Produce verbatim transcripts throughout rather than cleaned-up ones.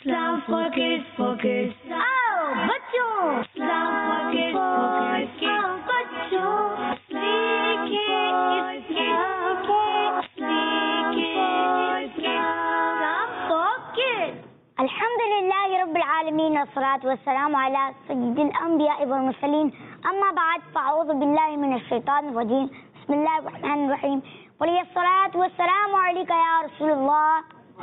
Islam for kids, for kids. आओ बच्चों, Islam for kids, for kids. आओ बच्चों, सीखे इसके, सीखे इसके. Islam for kids. अल्हम्दुलिल्लाहि रब्बिल आलमीन वस्सलातु वस्सलामु अला सय्यिदिल अंबिया'i वल मुरसलीन अम्मा बाद फ़अऊज़ु बिल्लाहि मिनश शैतानिर रजीम बिस्मिल्लाहिर रहमानिर रहीम वलियस्सलातु वस्सलामु अलैका या रसूलल्लाह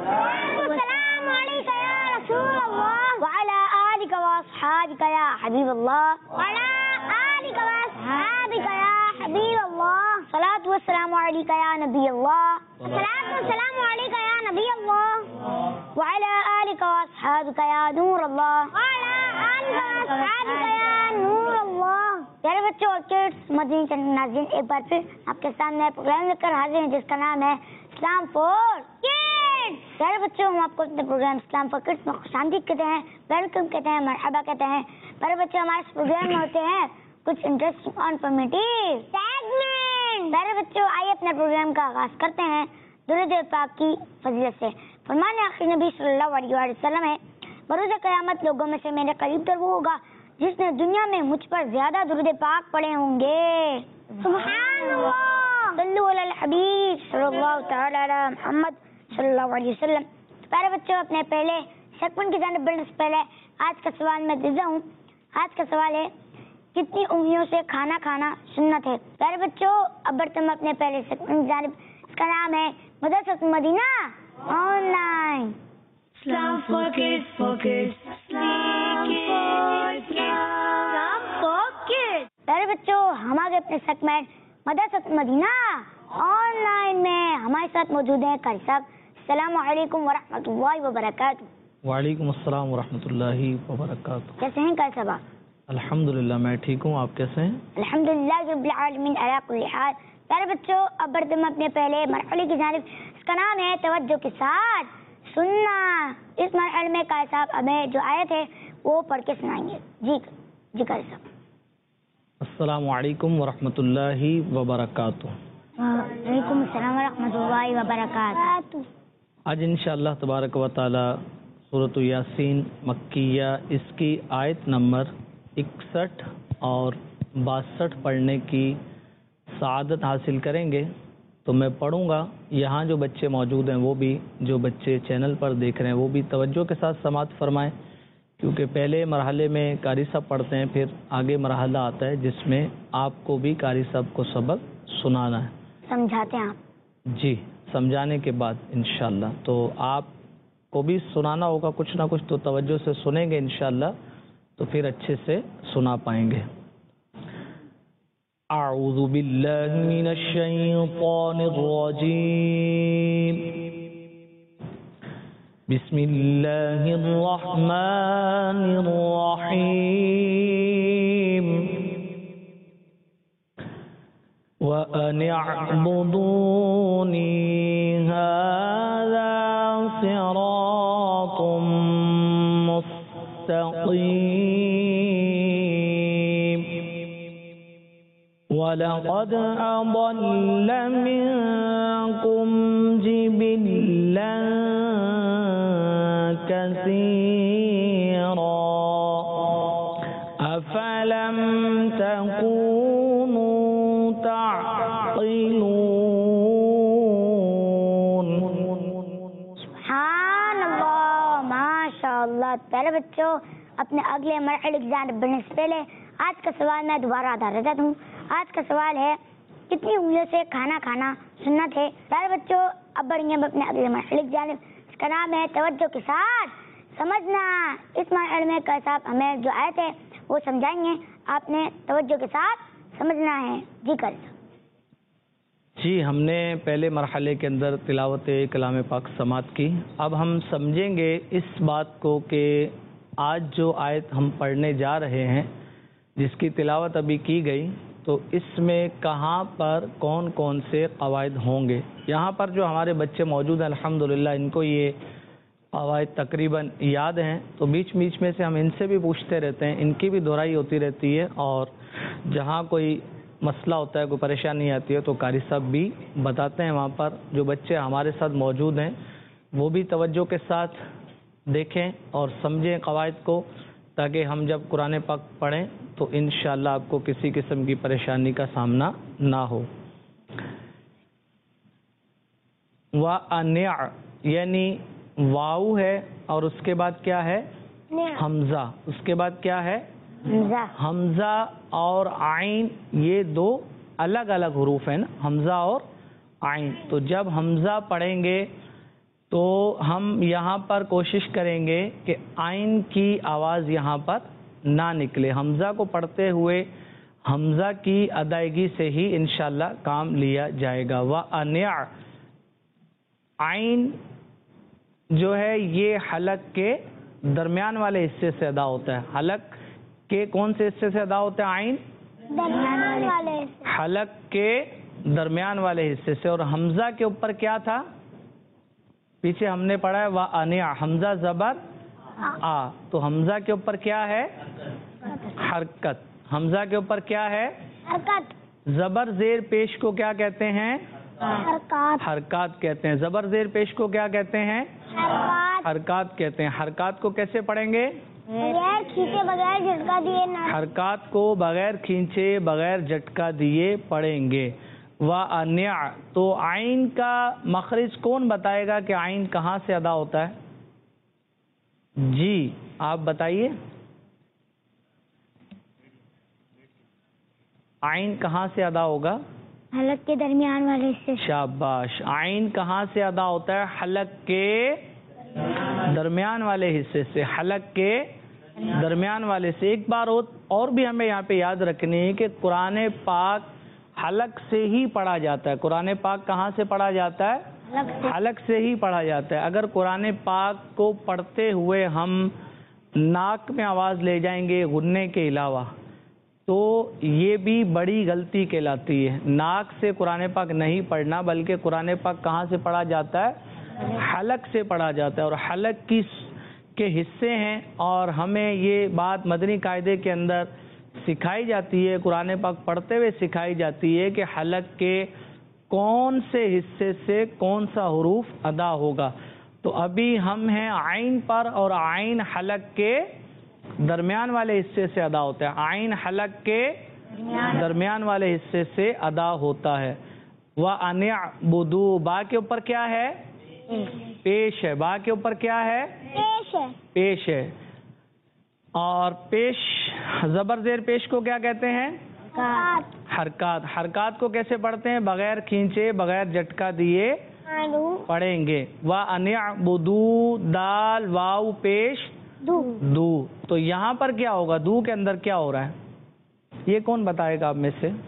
वस्सलामु अलैका या रसूलल्लाह व अला आलिका व अस्हाबिका या हबीबल्लाह व अला आलिका व अस्हाबिका या हबीबल्लाह सलातु वस्सलामु अलैका या नबीयल्लाह सलातु वस्सलामु अलैका या नबीयल्लाह व अला आलिका व अस्हाबिका या नूरल्लाह व अला आलिका व अस्हाबिका या नूरल्लाह। प्यारे बच्चों और किड्स, मदनी चैनल नाज़रीन, एक बार फिर आपके सामने प्रोग्राम लेकर हाजिर हैं जिसका नाम है इस्लाम फॉर किड्स। प्यारे बच्चों, हम आपको अपने प्रोग्राम इस्लाम फॉर किड्स में खुशामदीद कहते हैं, वेलकम कहते हैं, मरहबा कहते हैं। प्यारे बच्चों, हमारे इस प्रोग्राम में होते हैं कुछ इंटरेस्टिंग और इन्फॉर्मेटिव सेगमेंट। प्यारे बच्चों, आइए अपने प्रोग्राम का आगाज करते हैं दुरूद पाक की फजीलत से। फरमान आखिर नबी सल्लल्लाहु अलैहि वसल्लम है, बरोज़ क़यामत लोगों में से मेरे करीब तर वो होगा जिसने दुनिया में मुझ पर ज्यादा दुरूद पाक पढ़े होंगे। सुब्हानअल्लाह, सल्लु अलल हबीब सल्लल्लाहु तआला अला मुहम्मद सल्लल्लाहु अलैहि वसल्लम। प्यारे बच्चों, अपने पहले सेगमेंट की जानिब बढ़ने से पहले आज का सवाल मैं देता हूँ। आज का सवाल है, कितनी उंगलियों से खाना खाना सुन्नत है? प्यारे बच्चों, अब बढ़ते हम अपने पहले सेगमेंट की जानिब। इसका नाम है Madrasat Madina online. Islam for kids, for kids. सीखे इसके, Islam for kids। प्यारे बच्चों, हम आगे अपने सेगमेंट मदरसत मदीना ऑनलाइन में हमारे साथ मौजूद हैं कारी साहब। अस्सलामु अलैकुम व रहमतुल्लाहि व बरकातुहू। वालेकुम अस्सलाम व रहमतुल्लाहि व बरकातुहू। कैसे हैं कारी साहब? अल्हम्दुलिल्लाह, मैं ठीक हूँ, आप कैसे हैं? अल्हम्दुलिल्लाह रब्बिल आलमीन अला कुल्ली हाल। प्यारे बच्चों, अब बढ़ते हम अपने पहले मरहले की जानिब। इसका नाम है तवज्जो के साथ सुनना। इस मरहले में कारी साहब हमें जो आयत है वो पढ़ के सुनाएंगे। जी जी कारी साहब। अस्सलामु अलैकुम व रहमतुल्लाहि व बरकातुहू। वालेकुम अस्सलाम व रहमतुल्लाहि व बरकातुहू। आज इंशाअल्लाह तबारक व तआला सूरत यासीन मक्किया इसकी आयत नंबर इकसठ और बासठ पढ़ने की सआदत हासिल करेंगे। तो मैं पढ़ूंगा, यहाँ जो बच्चे मौजूद हैं वो भी, जो बच्चे चैनल पर देख रहे हैं वो भी तवज्जो के साथ समाअत फरमाएं, क्योंकि पहले मरहले में कारी साहब पढ़ते हैं, फिर आगे मरहला आता है जिसमें आपको भी कारी साहब को सबक सुनाना है। समझाते हैं आप? जी, समझाने के बाद इंशाअल्लाह तो आपको भी सुनाना होगा कुछ ना कुछ, तो तवज्जो से सुनेंगे इंशाअल्लाह तो फिर अच्छे से सुना पाएंगे। अऊज़ु बिल्लाहि मिनश शैतानिर रजीम, बिस्मिल्लाहिर रहमानिर रहीम, व अन अअबुदूनी हाज़ा सिरातुम मुस्तक़ीम, वलक़द अضل मिनकुम जिबिल्लन कसीरा, अफलम तकूनू ताक़िलून। सुब्हानअल्लाह, माशाअल्लाह। प्यारे बच्चों, अपने अगले मरहले की जानिब बढ़ने से पहले आज का सवाल मैं दोबारा दोहरा देता हूँ। आज का सवाल है, कितनी उंगलियों से खाना खाना सुन्नत है? प्यारे बच्चों, अब बढ़ेंगे हम अपने अगले मरहले की जानिब। इसका नाम है तवज्जो के साथ समझना। इस मरहले में कारी साहब हमें जो आयत है वो समझाएंगे, आपने तवज्जो के साथ समझना है। जी कारी साहब। जी, हमने पहले मरहले के अंदर तिलावत कलाम पाक समात की। अब हम समझेंगे इस बात को कि आज जो आयत हम पढ़ने जा रहे हैं जिसकी तिलावत अभी की गई, तो इसमें कहाँ पर कौन कौन से क़वाइद होंगे। यहाँ पर जो हमारे बच्चे मौजूद हैं अल्हम्दुलिल्लाह, इनको ये क़वाइद तकरीबन याद हैं, तो बीच बीच में से हम इनसे भी पूछते रहते हैं, इनकी भी दोहराई होती रहती है, और जहाँ कोई मसला होता है, कोई परेशानी आती है तो कारी साहब भी बताते हैं। वहाँ पर जो बच्चे हमारे साथ मौजूद हैं वो भी तवज्जो के साथ دیکھیں اور سمجھیں قواعد کو، تاکہ ہم جب قرآن پاک پڑھیں تو انشاءاللہ آپ کو کسی قسم کی پریشانی کا سامنا نہ ہو۔ وَأَنِعْ یعنی واو ہے اور اس کے بعد کیا ہے؟ حمزہ۔ اس کے بعد کیا ہے؟ حمزہ۔ حمزہ اور عین، یہ دو الگ الگ حروف ہیں نا، حمزہ اور عین۔ تو جب حمزہ پڑھیں گے تو ہم یہاں پر کوشش کریں گے کہ عین کی آواز یہاں پر نہ نکلے، حمزہ کو پڑھتے ہوئے حمزہ کی ادائیگی سے ہی انشاءاللہ کام لیا جائے گا۔ وَأَنِعْ عین جو ہے یہ حلق کے درمیان والے حصے سے ادا ہوتا ہے۔ حلق کے کون سے حصے سے ادا ہوتا ہے عین؟ درمیان والے۔ حلق کے درمیان والے حصے سے۔ اور حمزہ کے اوپر کیا تھا؟ پیچھے ہم نے پڑھا ہے وَأَنِعْ، حمزہ زبر آ، تو حمزہ کے اوپر کیا ہے؟ حرکت۔ حمزہ کے اوپر کیا ہے؟ حرکت۔ زبر زیر پیش کو کیا کہتے ہیں؟ حرکات۔ حرکات کہتے ہیں۔ زبر زیر پیش کو کیا کہتے ہیں؟ حرکات۔ حرکات کہتے ہیں۔ حرکات کو کیسے پڑھیں گے؟ بغیر کھینچے بغیر جھٹکا دیے نہ۔ حرکات کو بغیر کھینچے بغیر جھٹکا دیے پڑھیں گے۔ وَأَنِعْ، تو عین کا مخرج کون بتائے گا کہ عین کہاں سے ادا ہوتا ہے؟ جی آپ بتائیے، عین کہاں سے ادا ہوگا؟ حلق کے درمیان والے سے۔ شاباش۔ عین کہاں سے ادا ہوتا ہے؟ حلق کے درمیان والے حصے سے۔ حلق کے درمیان والے سے۔ ایک بار اور بھی ہمیں یہاں پہ یاد رکھنی ہے کہ قرآن پاک حلق سے ہی پڑھا جاتا ہے۔ قرآن پاک کہاں سے پڑھا جاتا ہے؟ حلق سے ہی پڑھا جاتا ہے۔ اگر قرآن پاک کو پڑھتے ہوئے ہم ناک میں آواز لے جائیں گے غننے کے علاوہ تو یہ بھی بڑی غلطی کہلاتی ہے۔ ناک سے قرآن پاک نہیں پڑھنا، بلکہ قرآن پاک کہاں سے پڑھا جاتا ہے؟ حلق سے پڑھا جاتا ہے۔ اور حلق کی کے حصے ہیں، اور ہمیں یہ بات مدنی قاعدے کے اندر سکھائی جاتی ہے، قرآن پاک پڑھتے ہوئے سکھائی جاتی ہے کہ حلق کے کون سے حصے سے کون سا حروف ادا ہوگا۔ تو ابھی ہم ہیں عین پر، اور عین حلق کے درمیان والے حصے سے ادا ہوتا ہے۔ عین حلق کے درمیان والے حصے سے ادا ہوتا ہے۔ وَأَنِعْبُدُوا، با کے اوپر کیا ہے؟ پیش ہے۔ با کے اوپر کیا ہے؟ پیش ہے۔ پیش ہے۔ اور پیش، زبر زیر پیش کو کیا کہتے ہیں؟ حرکات۔ حرکات۔ حرکات کو کیسے پڑھتے ہیں؟ بغیر کھینچے بغیر جھٹکا دیے پڑھیں گے۔ وَأَنِعْبُدُوا، دال واو پیش دو۔ دو، تو یہاں پر کیا ہوگا؟ دو کے اندر کیا ہو رہا ہے؟ یہ کون بتائے گا آپ میں سے؟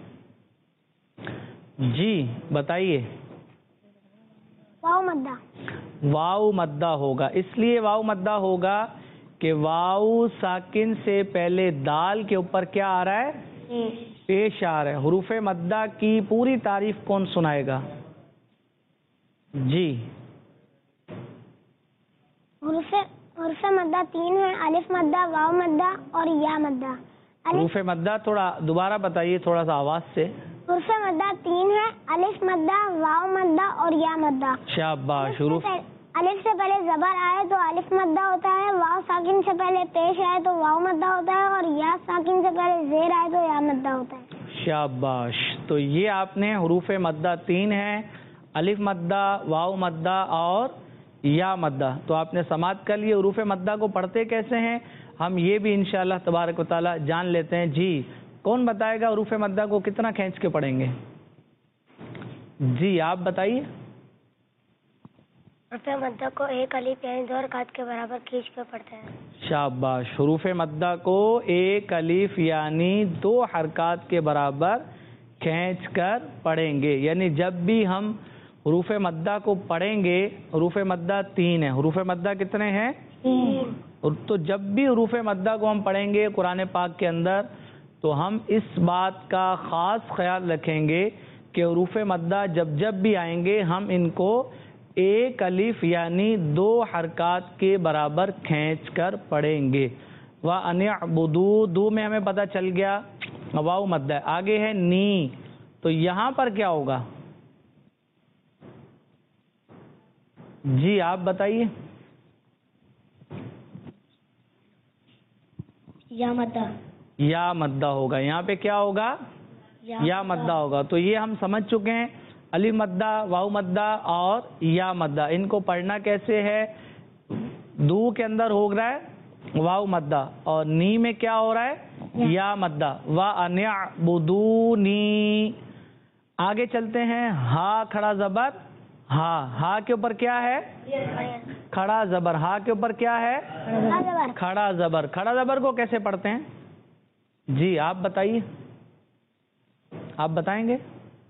جی بتائیے۔ واو مدہ۔ واو مدہ ہوگا۔ اس لیے واو مدہ ہوگا کہ واو ساکن سے پہلے دال کے اوپر کیا آ رہا ہے؟ پیش آ رہا ہے۔ حروف مدہ کی پوری تعریف کون سنائے گا؟ جی حروف حروف مدہ تین ہیں، الف مدہ، واو مدہ اور یا مدہ۔ حروف مدہ تھوڑا دوبارہ بتائیے، تھوڑا سا آواز سے۔ حروف مدہ تین ہیں، الف مدہ، واو مدہ اور یا مدہ۔ شاباش۔ حروف الف سے پہلے زبر آئے تو الف مدہ ہوتا ہے، واو ساکن سے پہلے پیش آئے تو واو مدہ ہوتا ہے، اور یا ساکن سے پہلے زیر آئے تو یا مدہ ہوتا ہے۔ شاباش۔ تو یہ آپ نے حروف مدہ تین ہیں، الف مدہ، واو مدہ اور یا مدہ، تو آپ نے سماعت کر لیے۔ حروف مدہ کو پڑھتے کیسے ہیں ہم یہ بھی انشاءاللہ تبارک و تعالی جان لیتے ہیں۔ جی کون بتائے گا حروف مدہ کو کتنا کھینچ کے پڑھیں گے؟ جی آپ بتائیے۔ حروف مدہ کو ایک الف یعنی دو حرکات کے برابر کھینچ کے پڑھتے ہیں۔ شاباش۔ حروف مدہ کو ایک الف یعنی دو حرکات کے برابر کھینچ کر پڑھیں گے۔ یعنی جب بھی ہم حروف مدہ کو پڑھیں گے، حروف مدہ تین ہیں، حروف مدہ کتنے ہیں؟ تین۔ تو جب بھی حروف مدہ کو ہم پڑھیں گے قرآن پاک کے اندر تو ہم اس بات کا خاص خیال رکھیں گے کہ حروف مدہ جب جب بھی آئیں گے ہم ان کو ایک الف یعنی دو حرکات کے برابر کھینچ کر پڑھیں گے۔ وَأَنِعْبُدُوا، دو میں ہمیں پتہ چل گیا واو مدہ ہے۔ آگے ہے نی، تو یہاں پر کیا ہوگا؟ جی آپ بتائیے۔ یا مدہ. یا مدہ ہوگا. یہاں پہ کیا ہوگا؟ یا مدہ ہوگا. تو یہ ہم سمجھ چکے ہیں الف مدہ، واو مدہ اور یا مدہ. ان کو پڑھنا کیسے ہے؟ دو کے اندر ہو رہا ہے واو مدہ اور نی میں کیا ہو رہا ہے؟ یا مدہ. وَأَنِ اعْبُدُونِی. آگے چلتے ہیں. ہا کھڑا زبر ہا. ہا کے اوپر کیا ہے؟ کھڑا زبر. ہا کے اوپر کیا ہے؟ کھڑا زبر. کھڑا زبر کو کیسے پڑھتے ہیں؟ جی آپ بتائیے. آپ بتائیں گے؟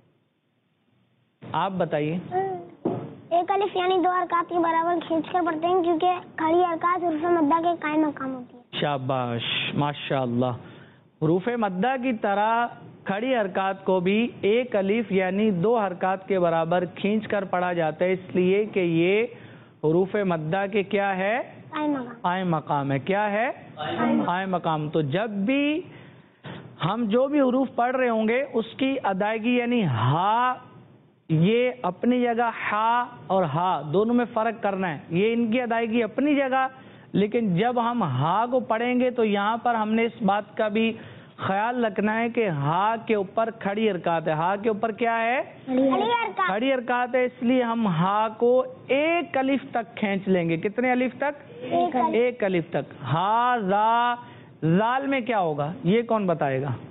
آپ بتائیے. ایک الف یعنی دو حرکات کے برابر کھینچ کر پڑھتے ہیں کیونکہ کھڑی حرکات حروف مدہ کے قائم مقام ہوتی ہے. شاباش ماشاء اللہ. حروف مدہ کی طرح کھڑی حرکات کو بھی ایک الف یعنی دو حرکات کے برابر کھینچ کر پڑھا جاتا ہے، اس لیے کہ یہ حروف مدہ کے کیا ہے؟ قائم مقام ہے. کیا ہے؟ قائم مقام. تو جب بھی ہم جو بھی حروف پڑھ رہے ہوں گے اس کی ادائیگی یعنی ہا، یہ اپنی جگہ ہا اور ہا دونوں میں فرق کرنا ہے. یہ ان کی ادائیگی اپنی جگہ، لیکن جب ہم ہا کو پڑھیں گے تو یہاں پر ہم نے اس بات کا بھی خیال رکھنا ہے کہ ہا کے اوپر کھڑی حرکات ہے. ہا کے اوپر کیا ہے؟ کھڑی حرکات ہے. اس لیے ہم ہا کو ایک الف تک کھینچ لیں گے. کتنے الف تک؟ ایک الف تک. ہا زا. زال میں کیا ہوگا یہ کون بتائے گا؟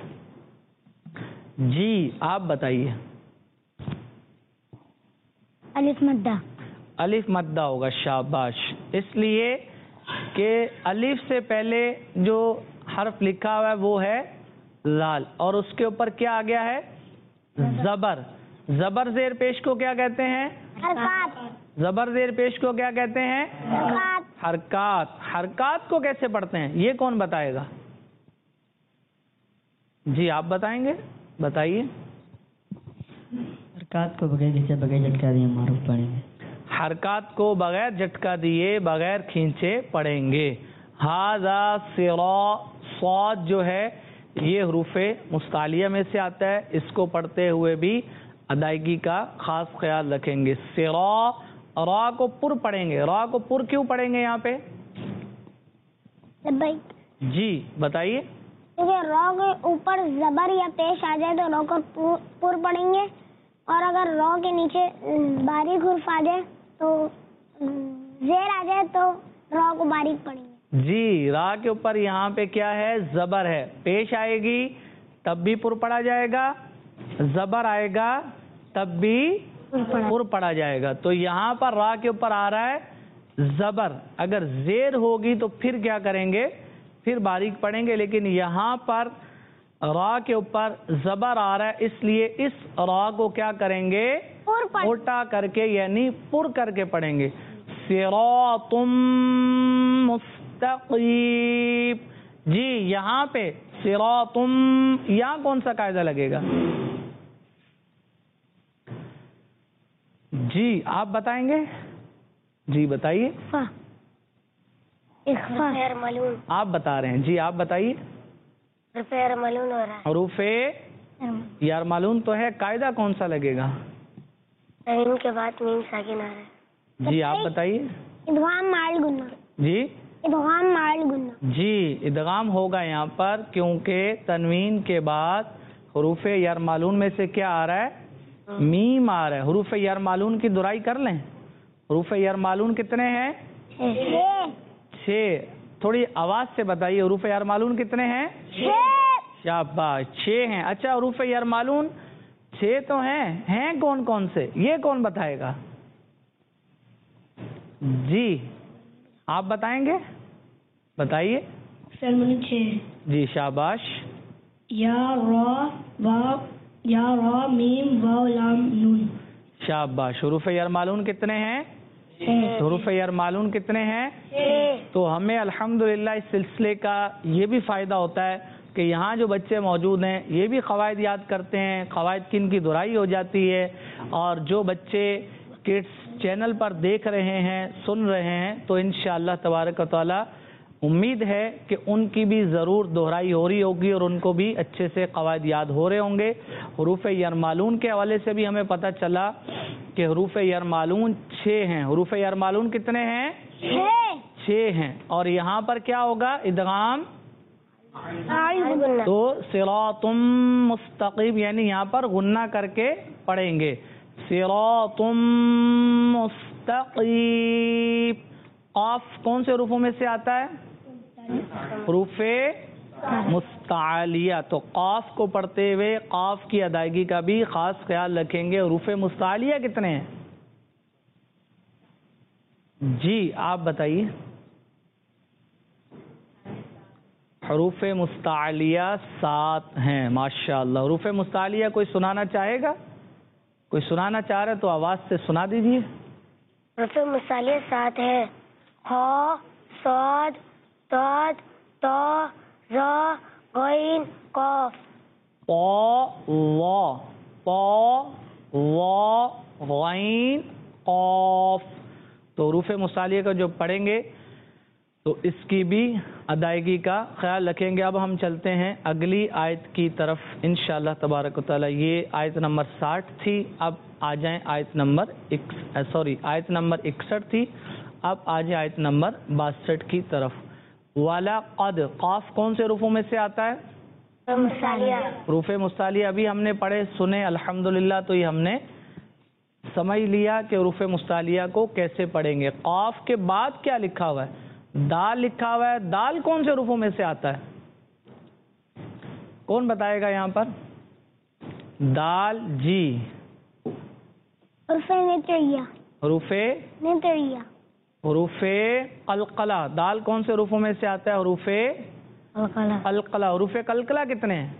جی آپ بتائیے. الف مدہ. الف مدہ ہوگا. شاباش. اس لیے کہ الف سے پہلے جو حرف لکھا ہوا ہے وہ ہے لال اور اس کے اوپر کیا آ گیا ہے؟ زبر. زبر زیر پیش کو کیا کہتے ہیں؟ حرکات. زبر زیر پیش کو کیا کہتے ہیں؟ حرکات. حرکات. حرکات کو کیسے پڑھتے ہیں یہ کون بتائے گا؟ جی آپ بتائیں گے؟ بتائیے. حرکات کو بغیر کھینچے بغیر جھٹکا دیے معروف پڑھیں گے. حرکات کو بغیر جھٹکا دیے بغیر کھینچے پڑھیں گے. ہاذا صرا. صاد جو ہے یہ حروف مستعلیہ میں سے آتا ہے، اس کو پڑھتے ہوئے بھی ادائیگی کا خاص خیال رکھیں گے. صرا. را کو پر پڑھیں گے. را کو پر کیوں پڑھیں گے یہاں پہ؟ جی بتائیے. کیونکہ را کے اوپر زبر یا پیش آ جائے تو را کو پر پڑھیں گے، اور اگر را کے نیچے باریک حرف آ جائے تو زیر آ جائے تو را کو باریک پڑھیں گے. جی را کے اوپر یہاں پہ کیا ہے؟ زبر ہے. پیش آئے گی تب بھی پر پڑھا جائے گا، زبر آئے گا تب بھی پر پڑھا جائے گا. تو یہاں پر را کے اوپر آ رہا ہے زبر. اگر زیر ہوگی تو پھر کیا کریں گے؟ پھر باریک پڑھیں گے. لیکن یہاں پر را کے اوپر زبر آ رہا ہے، اس لیے اس را کو کیا کریں گے؟ موٹا کر کے یعنی پر کر کے پڑھیں گے. صراط مستقیم. جی یہاں پہ صراط یہاں کون سا قاعدہ لگے گا؟ جی آپ بتائیں گے؟ جی بتائیے. آپ بتا رہے ہیں. جی آپ بتائیے. حروف یرملون تو ہے، قاعدہ کون سا لگے گا؟ ان کے بعد میم ساکن آ رہا ہے. جی آپ بتائیے. ادغام مع الغنہ. جی ادغام مع الغنہ. جی ادغام ہوگا یہاں پر، کیونکہ تنوین کے بعد حروف یرملون میں سے کیا آ رہا ہے؟ میم آ رہا ہے. حروف یرملون کی درائی کر لیں. حروف یرملون کتنے ہیں؟ چھ. تھوڑی آواز سے بتائیے. حروف یرملون کتنے ہیں؟ شاباش چھ ہیں. اچھا حروف یرملون چھ تو ہیں، ہیں کون کون سے یہ کون بتائے گا؟ جی آپ بتائیں گے؟ بتائیے. جی شاباش. یا را واو یا را میم واو لام نون. شاباش. حروف یرملون کتنے ہیں؟ حروف یرملون کتنے ہیں؟ تو ہمیں الحمدللہ اس سلسلے کا یہ بھی فائدہ ہوتا ہے کہ یہاں جو بچے موجود ہیں یہ بھی قواعد یاد کرتے ہیں، قواعد کی ان کی دہرائی ہو جاتی ہے، اور جو بچے کڈس چینل پر دیکھ رہے ہیں سن رہے ہیں تو انشاءاللہ تبارک و تعالی امید ہے کہ ان کی بھی ضرور دہرائی ہو رہی ہوگی اور ان کو بھی اچھے سے قواعد یاد ہو رہے ہوں گے. حروف یرملون کے حوالے سے بھی ہمیں پتہ چلا کہ حروف یرملون چھ ہیں. حروف یرملون کتنے ہیں؟ چھ ہیں. اور یہاں پر کیا ہوگا؟ ادغام تو صراط مستقیم یعنی یہاں پر غنہ کر کے پڑھیں گے. صراط مستقیم. قاف کون سے حروفوں میں سے آتا ہے؟ حروف مستعلیہ. تو قاف کو پڑھتے ہوئے قاف کی ادائیگی کا بھی خاص خیال رکھیں گے. حروف مستعلیہ کتنے ہیں؟ جی آپ بتائیے. حروف مستعلیہ سات ہیں. ماشاءاللہ. حروف مستعلیہ کوئی سنانا چاہے گا؟ کوئی سنانا چاہ رہے تو آواز سے سنا دیجیے. حروف مستعلیہ سات ہے. خا، صاد، طاد، طا، ظا، غین، قاف. قا وا قا وا غین قاف. تو حروف مستعلیہ کا جو پڑھیں گے تو اس کی بھی ادائیگی کا خیال رکھیں گے. اب ہم چلتے ہیں اگلی آیت کی طرف انشاءاللہ تبارک و تعالی. یہ آیت نمبر ساٹھ تھی. اب آ جائیں آیت نمبر سوری آیت نمبر اکسٹھ تھی. اب آ جائیں آیت نمبر باسٹھ کی طرف. والا قد. قاف کون سے حروفوں میں سے آتا ہے؟ حروف مستعلیہ. ابھی ہم نے پڑھے سنے الحمدللہ. تو یہ ہم نے سمجھ لیا کہ حروف مستعلیہ کو کیسے پڑھیں گے. قاف کے بعد کیا لکھا ہوا ہے؟ دال لکھا ہوا ہے. دال کون سے حروفوں میں سے آتا ہے؟ کون بتائے گا یہاں پر؟ دال. جی حروف نطریہ. حروف نطریہ. حروف قلقلہ. دال کون سے حروفوں میں سے آتا ہے؟ حروف قلقلہ. حروف قلقلہ کتنے ہیں؟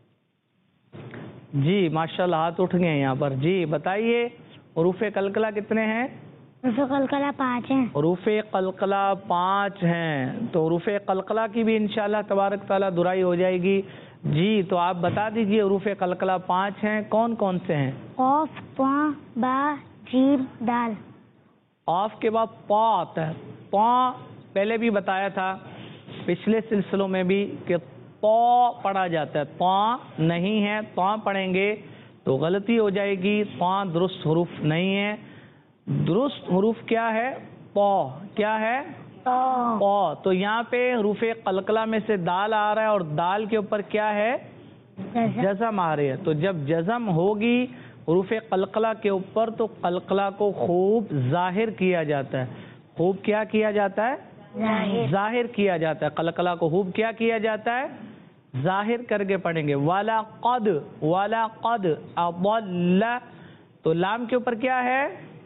جی ماشاءاللہ ہاتھ اٹھ گئے ہیں یہاں پر. جی بتائیے حروف قلقلہ کتنے ہیں؟ حروف قلقلہ پانچ ہیں. حروف قلقلہ پانچ ہیں. تو حروف قلقلہ کی بھی انشاءاللہ تبارک تعالیٰ درائی ہو جائے گی. جی تو آپ بتا دیجئے حروف قلقلہ پانچ ہیں. کون کون سے ہیں؟ قاف، قا، با، جیم، دال. قاف کے بعد پا آتا ہے. پا پہلے بھی بتایا تھا پچھلے سلسلوں میں بھی کہ پا پڑھا جاتا ہے. پا نہیں ہے. پا پڑھیں گے تو غلطی ہو جائے گی. پا درست حروف نہیں ہے. درست حروف کیا ہے؟ پا. کیا ہے؟ پا. تو یہاں پہ حروف قلقلہ میں سے دال آ رہا ہے اور دال کے اوپر کیا ہے؟ جزم آ رہی ہے. تو جب جزم ہوگی حروف قلقلہ کے اوپر تو قلقلہ کو خوب ظاہر کیا جاتا ہے. خوب کیا کیا جاتا ہے؟ ظاہر کیا جاتا ہے. قلقلہ کو خوب کیا کیا جاتا ہے؟ ظاہر کر کے پڑھیں گے. والا قد. والا قد اضل. تو لام کے اوپر کیا ہے؟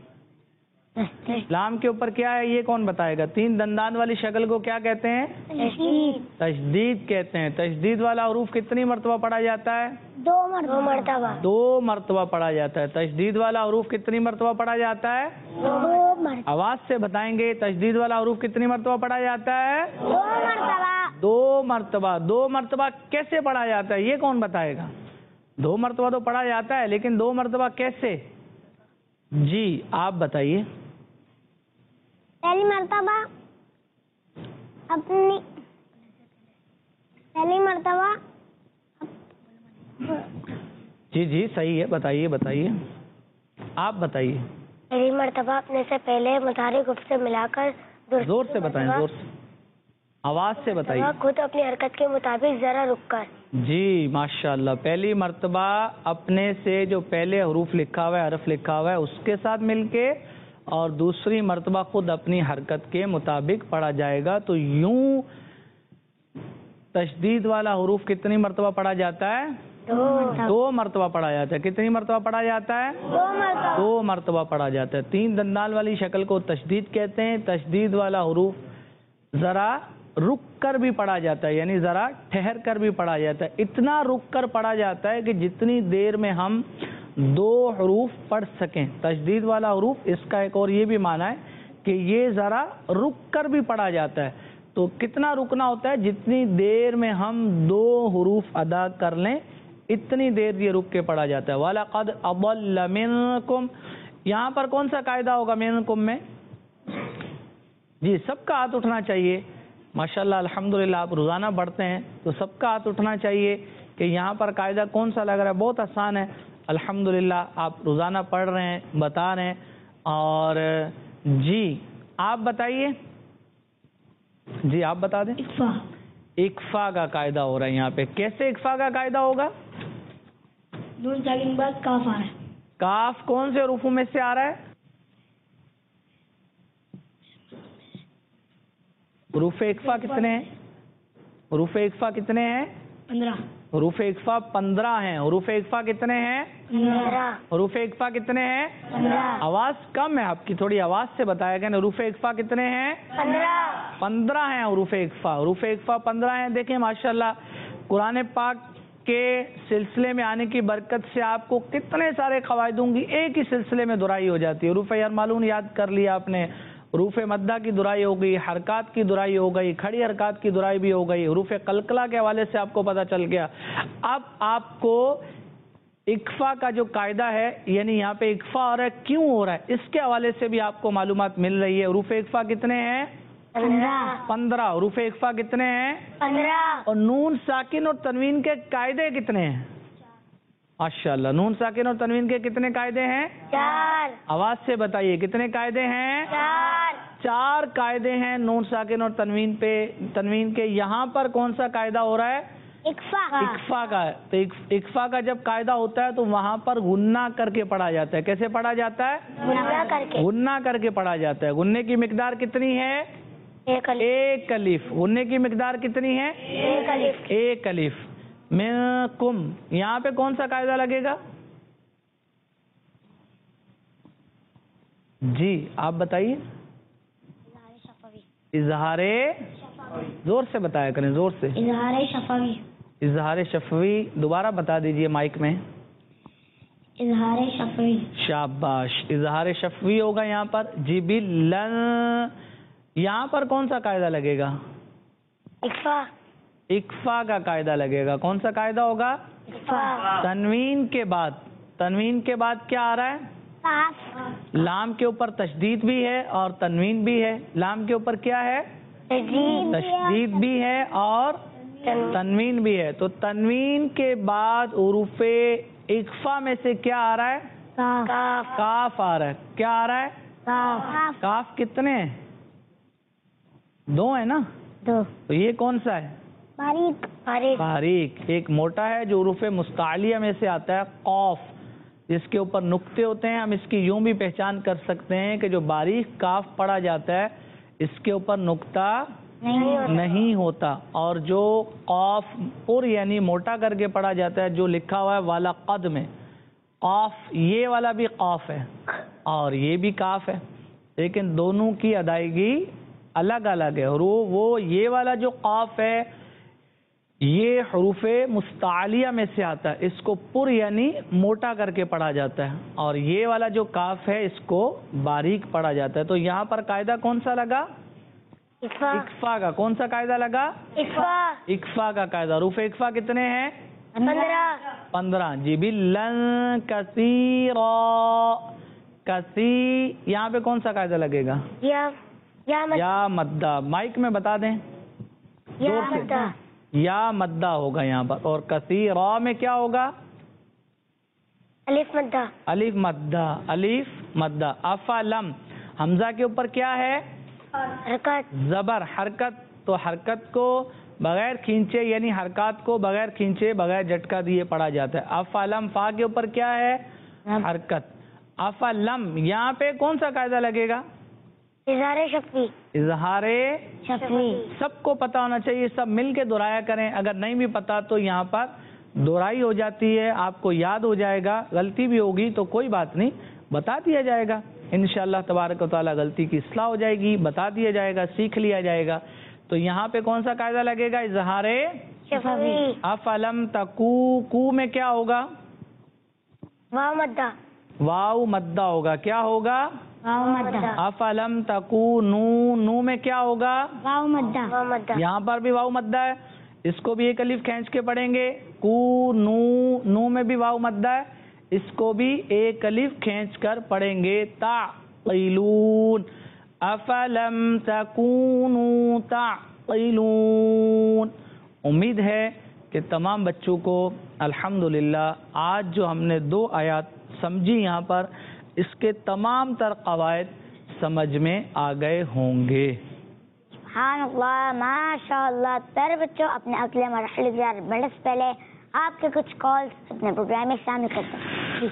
لام کے اوپر کیا ہے؟ یہ کون بتائے گا؟ تین دندان والی شکل کو کیا کہتے ہیں؟ تشدید. تشدید کہتے ہیں. تشدید والا حروف کتنی مرتبہ پڑھا جاتا ہے؟ دو مرتبہ. دو مرتبہ پڑھا جاتا ہے. تشدید والا حروف کتنی مرتبہ پڑھا جاتا ہے؟ دو مرتبہ. آواز سے بتائیں گے. تشدید والا حروف کتنی مرتبہ پڑھا جاتا ہے؟ دو مرتبہ. دو مرتبہ. دو مرتبہ کیسے پڑھا جاتا ہے یہ کون بتائے گا؟ دو مرتبہ تو پڑھا جاتا ہے لیکن دو مرتبہ کیسے؟ جی آپ بتائیے. پہلی مرتبہ اپنی پہلی مرتبہ جی جی صحیح ہے. بتائیے بتائیے آپ بتائیے. پہلی مرتبہ اپنے سے پہلے متحرک حروف سے ملا کر زور سے بتائیں. زور سے آواز سے بتائیے. خود اپنی حرکت کے مطابق ذرا رک کر. جی ماشاءاللہ. پہلی مرتبہ اپنے سے جو پہلے حروف لکھا ہوا ہے حرف لکھا ہوا ہے اس کے ساتھ مل کے اور دوسری مرتبہ خود اپنی حرکت کے مطابق پڑھا جائے گا. تو یوں تشدید والا حروف کتنی مرتبہ پڑھا جاتا ہے؟ دو مرتبہ پڑھا جاتا ہے. کتنی مرتبہ پڑھا جاتا ہے؟ دو مرتبہ پڑھا جاتا ہے. تین دندان والی شکل کو تشدید کہتے ہیں. تشدید والا حروف ذرا رک کر بھی پڑھا جاتا ہے یعنی ذرا ٹھہر کر بھی پڑھا جاتا ہے. اتنا رک کر پڑھا جاتا ہے کہ جتنی دیر میں ہم دو حروف پڑھ سکیں. تشدید والا حروف اس کا ایک اور یہ بھی معنی ہے کہ یہ ذرا رک کر بھی پڑھا جاتا ہے. تو کتنا رکنا ہوتا ہے؟ جتنی دیر میں ہم دو حروف ادا کر لیں اتنی دیر یہ رک کے پڑھا جاتا ہے. وَلَقَدْ أَضَلَّ مِنْكُمْ. یہاں پر کون سا قاعدہ ہوگا مِنْكُمْ میں؟ جی سب کا ہاتھ اٹھنا چاہیے. ماشاءاللہ الحمدللہ آپ روزانہ پڑھتے ہیں تو سب کا ہاتھ اٹھنا چاہیے کہ یہاں پر قاعدہ کون سا لگ رہا ہے. بہت آسان ہے الحمدللہ. آپ روزانہ پڑھ رہے ہیں بتا رہے ہیں. اور جی آپ بتائیے. جی آپ بتا دیں. اکفا کا قاعدہ ہو رہا ہے یہاں پہ. کیسے اکفا کا قاعدہ ہوگا؟ نون ساکن کے بعد کاف آ رہا ہے. کاف کون سے حروف میں سے آ رہا ہے؟ حروف اکفا کتنے ہیں؟ حروف اکفا کتنے ہیں؟ پندرہ. حروف اکفا پندرہ ہیں. حروف اکفا کتنے ہیں؟ پندرہ. حروف اکفا کتنے ہیں؟ پندرہ. آواز کم ہے آپ کی, تھوڑی آواز سے بتایا گیا. حروف اکفا کتنے ہیں؟ پندرہ. پندرہ ہیں حروف اکفا. حروف اکفا پندرہ ہیں. دیکھیں ماشاءاللہ قرآن پاک کے سلسلے میں آنے کی برکت سے آپ کو کتنے سارے قواعدوں کی ایک ہی سلسلے میں درائی ہو جاتی ہے. حروف یرملون یاد کر لیا آپ نے, حروف مدہ کی درائی ہو گئی, حرکات کی درائی ہو گئی, کھڑی حرکات کی درائی بھی ہو گئی, حروف قلقلہ کے حوالے سے آپ کو پتہ چل گیا. اب آپ کو اکفا کا جو قاعدہ ہے, یعنی یہاں پہ اکفا ہو رہا ہے, کیوں ہو رہا ہے, اس کے حوالے سے بھی آپ کو معلومات مل رہی ہے. حروف اکفا کتنے ہیں؟ پندرہ. پندرہ. حروف اکفا کتنے ہیں؟ پندرہ. اور نون ساکن اور تنوین کے قاعدے کتنے ہیں؟ ماشاءاللہ, نون ساکن اور تنوین کے کتنے قاعدے ہیں؟ چار. آواز سے بتائیے کتنے قاعدے ہیں؟ چار. چار قاعدے ہیں نون ساکن اور تنوین پہ تنوین کے. یہاں پر کون سا قاعدہ ہو رہا ہے؟ اکفا. اکفا کا ہے. تو اکفا کا جب قاعدہ ہوتا ہے تو وہاں پر غنہ کر کے پڑھا جاتا ہے. کیسے پڑھا جاتا ہے؟ غنہ کر کے. غنہ کر کے پڑھا جاتا ہے. غننے کی مقدار کتنی ہے؟ ایک الف. ایک الف. غننے کی مقدار کتنی ہے؟ ایک الف. ایک الف. منکم, یہاں پہ کون سا قاعدہ لگے گا؟ جی آپ بتائیے. اظہار, زور سے بتایا کریں, زور سے. اظہار شفوی. اظہار شفوی دوبارہ بتا دیجئے مائک میں. اظہار شفوی. شاباش, اظہار شفوی ہوگا یہاں پر. جی بلن, یہاں پر کون سا قاعدہ لگے گا؟ اکفا. اکفا کا قاعدہ لگے گا. کون سا قاعدہ ہوگا؟ اکفا. تنوین کے بعد, تنوین کے بعد کیا آ رہا ہے؟ کاف. لام کے اوپر تشدید بھی ہے اور تنوین بھی ہے. لام کے اوپر کیا ہے؟ تشدید. تشدید بھی ہے اور تنوین بھی ہے. تو تنوین کے بعد حروف اکفا میں سے کیا آ رہا ہے؟ کاف. کاف آ رہا ہے. کیا آ رہا ہے؟ کاف. کاف کتنے ہیں؟ دو ہیں نا. دو. تو یہ کون سا ہے؟ باریک. باریک. باریک. ایک موٹا ہے جو حروف مستعلیہ میں سے آتا ہے, قاف, جس کے اوپر نقطے ہوتے ہیں. ہم اس کی یوں بھی پہچان کر سکتے ہیں کہ جو باریک کاف پڑھا جاتا ہے اس کے اوپر نقطہ نہیں ہوتا, اور جو قاف پر یعنی موٹا کر کے پڑھا جاتا ہے جو لکھا ہوا ہے والا قد میں, قاف, یہ والا بھی قاف ہے اور یہ بھی کاف ہے, لیکن دونوں کی ادائیگی الگ الگ ہے. حروف وہ یہ والا جو قاف ہے یہ حروف مستعلیہ میں سے آتا ہے, اس کو پر یعنی موٹا کر کے پڑھا جاتا ہے, اور یہ والا جو کاف ہے اس کو باریک پڑھا جاتا ہے. تو یہاں پر قاعدہ کون سا لگا؟ اکفا. اکفا کا. کون سا قاعدہ لگا؟ اکفا. اکفا کا قاعدہ. حروف اکفا کتنے ہیں؟ پندرہ. پندرہ. جی بلن کثیرا. کثی, یہاں پہ کون سا قاعدہ لگے گا؟ یا یا مد. یا مدہ. مائک میں بتا دیں. یا زور سے. مدہ. یا مدہ ہوگا یہاں پر. اور کثیرا میں کیا ہوگا؟ الف مدہ. الف مدہ. الف مدہ. افلم, حمزہ کے اوپر کیا ہے؟ حرکت. زبر. حرکت, تو حرکت کو بغیر کھینچے یعنی حرکات کو بغیر کھینچے بغیر جھٹکا دیے پڑھا جاتا ہے. افلم, فا کے اوپر کیا ہے؟ حرکت. افلم, یہاں پہ کون سا قاعدہ لگے گا؟ اظہار شفوی. اظہار شفوی. سب کو پتہ ہونا چاہیے, سب مل کے دہرایا کریں. اگر نہیں بھی پتہ تو یہاں پر دہرائی ہو جاتی ہے, آپ کو یاد ہو جائے گا. غلطی بھی ہوگی تو کوئی بات نہیں, بتا دیا جائے گا انشاءاللہ تبارک و تعالی. غلطی کی اصلاح ہو جائے گی, بتا دیا جائے گا, سیکھ لیا جائے گا. تو یہاں پہ کون سا قاعدہ لگے گا؟ اظہار شفوی. افلم تکو. کو میں کیا ہوگا؟ واو مدہ. واو مدہ ہوگا. کیا ہوگا؟ واو مدہ. افلم تکو. نو, نو میں کیا ہوگا؟ واو مدہ. واو مدہ. یہاں پر بھی واو مدہ ہے, اس کو بھی ایک الف کھینچ کے پڑھیں گے. کو نو, نو میں بھی واو مدہ ہے, اس کو بھی ایک الف کھینچ کر پڑھیں گے. تعقلون. افلم تکونوا تعقلون. امید ہے کہ تمام بچوں کو الحمدللہ آج جو ہم نے دو آیات سمجھی یہاں پر, اس کے تمام تر قواعد سمجھ میں آ گئے ہوں گے. سبحان اللہ، ماشاء اللہ۔ پیارے بچوں، اپنے اگلے مرحلے کی طرف بڑھنے سے پہلے آپ کے کچھ کالز اپنے پروگرام میں شامل کرتے ہیں۔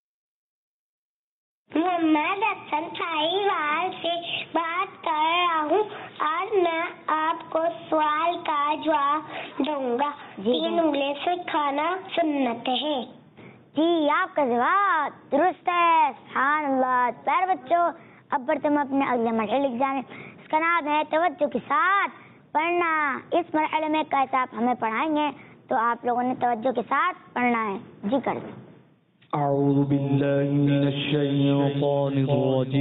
محمد حسن ساہیوال سے بات کر رہا ہوں۔ آج میں آپ کو سوال کا جواب دوں گا۔ تین انگلی سے کھانا سنت ہے۔ جی، آپ کا جواب درست ہے، سبحان اللہ۔ پیارے بچوں، اب بڑھتے ہم اپنے اگلے مرحلے کی جانب، اس کا نام ہے توجہ کے ساتھ پڑھنا۔ اس مرحلے میں کیسے آپ ہمیں پڑھائیں گے تو آپ لوگوں نے توجہ کے ساتھ پڑھنا ہے۔ جی کر دیں۔ اعوذ باللہ من الشیطان الرجیم۔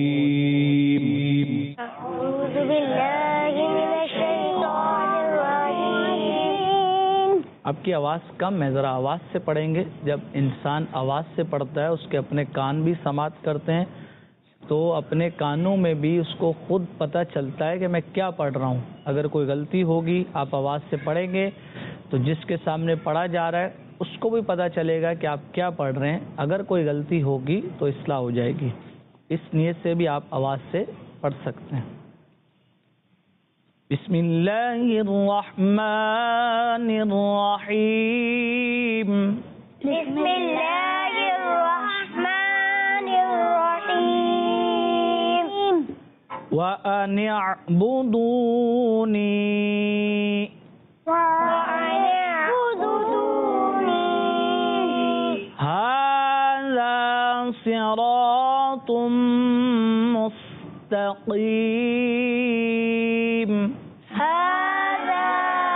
اعوذ باللہ من الشیطان الرجیم۔ آپ کی آواز کم ہے، ذرا آواز سے پڑھیں گے۔ جب انسان آواز سے پڑھتا ہے، اس کے اپنے کان بھی سماعت کرتے ہیں، تو اپنے کانوں میں بھی اس کو خود پتہ چلتا ہے کہ میں کیا پڑھ رہا ہوں۔ اگر کوئی غلطی ہوگی، آپ آواز سے پڑھیں گے تو جس کے سامنے پڑھا جا رہا ہے اس کو بھی پتہ چلے گا کہ آپ کیا پڑھ رہے ہیں۔ اگر کوئی غلطی ہوگی تو اصلاح ہو جائے گی۔ اس نیت سے بھی آپ آواز سے پڑھ سکتے ہیں۔ بسم اللہ الرحمن الرحیم۔ بسم اللہ الرحمن الرحیم۔ وَأَنِ اعْبُدُونِي صراط مستقیم۔ هذا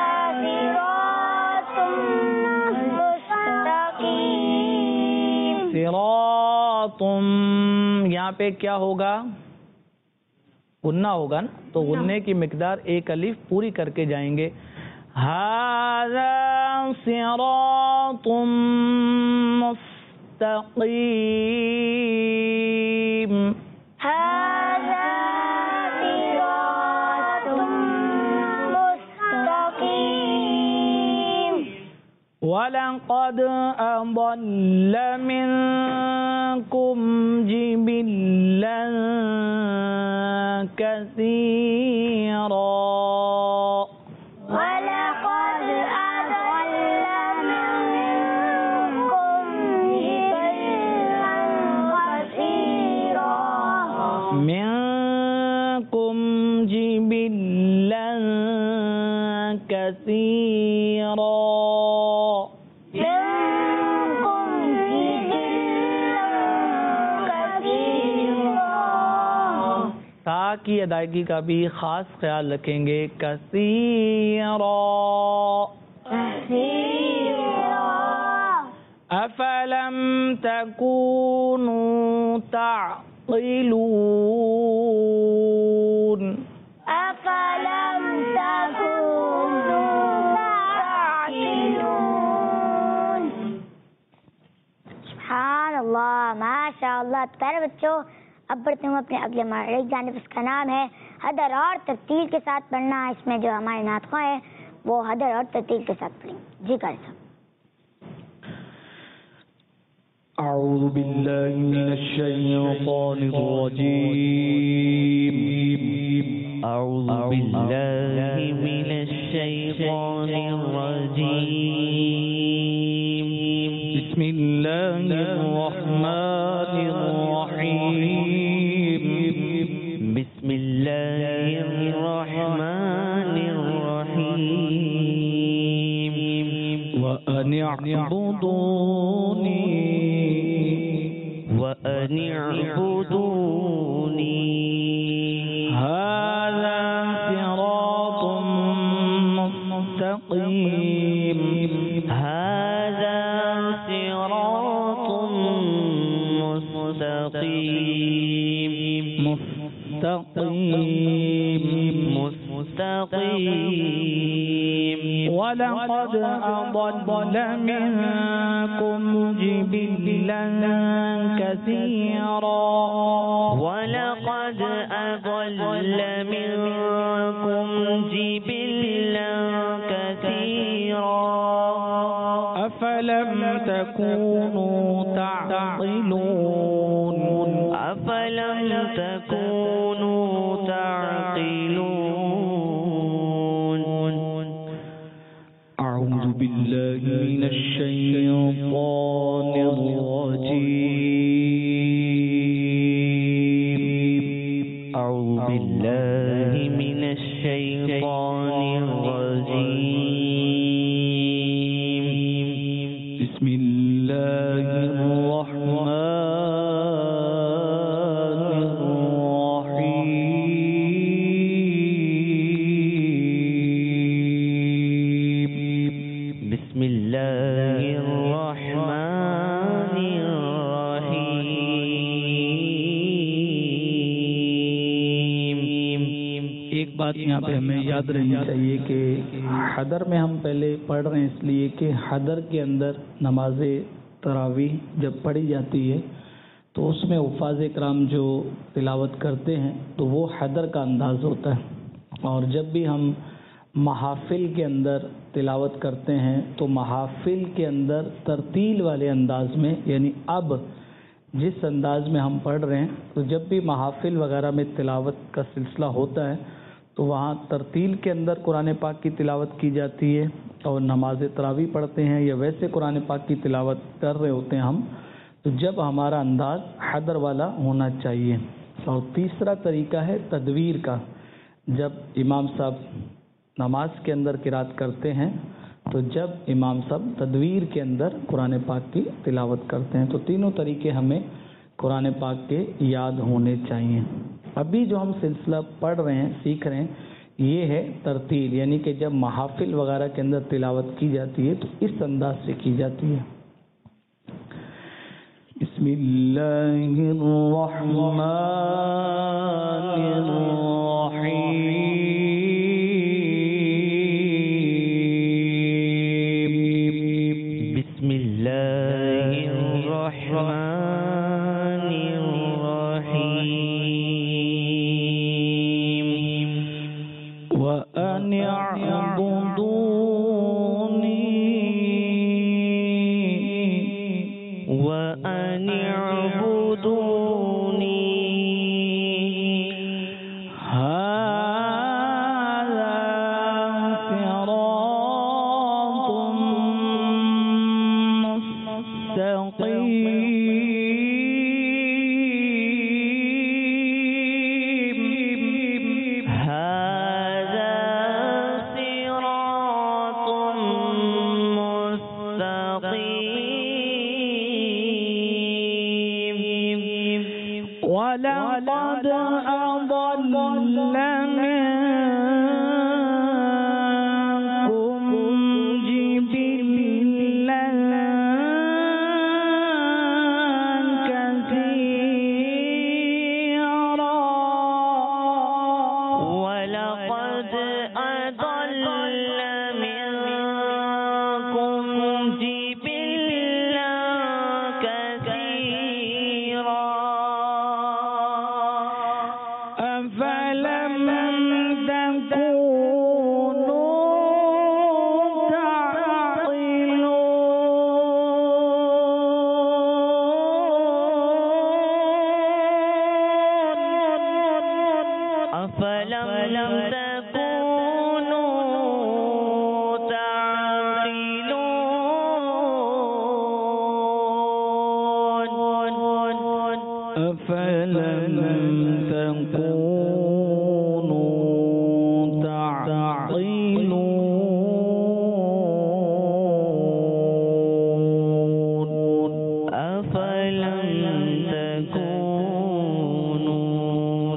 صراط مستقیم۔ صراط، یہاں پہ کیا ہوگا؟ غنہ ہوگا نا، تو غنے کی مقدار ایک الف پوری کر کے جائیں گے۔ هذا صراط مستقیم۔ هذا صراط مستقیم۔ وَلَقَدْ أَضَلَّ مِنكُمْ جِبِلًّا كَثِيرًا۔ وَلَقَدْ أَضَلَّ مِنكُمْ جِبِلًّا كَثِيرًا۔ مِنكُمْ جِبِلًّا كَثِيرًا۔ تا کی ادائیگی کا بھی خاص خیال رکھیں گے۔ کثیرا، افلم تکونوا تعقلون۔ أفلم تكونوا تعقلون۔ سبحان اللہ، ماشاء اللہ۔ پیارے بچوں، اب بڑھتے ہوں اپنے اگلے مرحلے کی جانب، اس کا نام ہے حدر اور ترتیل کے ساتھ پڑھنا۔ اس میں جو ہمارے نعت خواں ہیں وہ حدر اور ترتیل کے ساتھ پڑھیں گے۔ جی کر سکتے۔ اعوذ باللہ من الشیطان الرجیم۔ اعوذ باللہ من الشیطان الرجیم۔ بسم اللہ الرحمن الرحیم۔ بسم اللہ الرحمن الرحیم۔ وَأَنِ اعْبُدُونِي وَأَنِ اعْبُدُونِي هَذَا صِرَاطٌ مُسْتَقِيمٌ۔ هَذَا صِرَاطٌ مُسْتَقِيمٌ۔ مستقيم مستقيم ولقد أضل منكم جبلا كثيرا ولقد أضل منكم جبلا كثيرا أفلم تكونوا تعقلون أفلم تكونوا تعقلون أعوذ بالله من الشيطان الرجيم أعوذ بالله من الشيطان الرجيم بسم الله الرحمن الرحيم بسم الله الرحمن الرحيم. ایک بات یہاں پہ ہمیں یاد رہنی چاہیے کہ حضر میں ہم پہلے پڑھ رہے ہیں اس لیے کہ حضر کے اندر نماز تراویح جب پڑھی جاتی ہے تو اس میں حفاظ کرام جو تلاوت کرتے ہیں تو وہ حضر کا انداز ہوتا ہے، اور جب بھی ہم محافل کے اندر تلاوت کرتے ہیں تو محافل کے اندر ترتیل والے انداز میں، یعنی اب جس انداز میں ہم پڑھ رہے ہیں تو جب بھی محافل وغیرہ میں تلاوت کا سلسلہ ہوتا ہے تو وہاں ترتیل کے اندر قرآن پاک کی تلاوت کی جاتی ہے، اور نماز تراویح پڑھتے ہیں یا ویسے قرآن پاک کی تلاوت کر رہے ہوتے ہیں ہم، تو جب ہمارا انداز حضر والا ہونا چاہیے. اور تیسرا طریقہ ہے تدویر کا. جب امام صاحب نماز کے اندر قرات کرتے ہیں تو جب امام صاحب تدویر کے اندر قرآن پاک کی تلاوت کرتے ہیں، تو تینوں طریقے ہمیں قرآن پاک کے یاد ہونے چاہیے. ابھی جو ہم سلسلہ پڑھ رہے ہیں، سیکھ رہے ہیں، یہ ہے ترتیل، یعنی کہ جب محافل وغیرہ کے اندر تلاوت کی جاتی ہے تو اس انداز سے کی جاتی ہے. بسم اللہ الرحمن الرحیم. بسم الله الرحمن الرحيم وأن اعبدوني وأن اعبدوني هذا صراط مستقيم. هذا صراط مستقيم ولقد أضل منكم جبلا كثيرا ولقد أضل منكم جبلا كثيرا أفلم تكونوا تعقلون أفلم تكونوا تعقلون أفلم تكونوا تعقلون أفلم تكونوا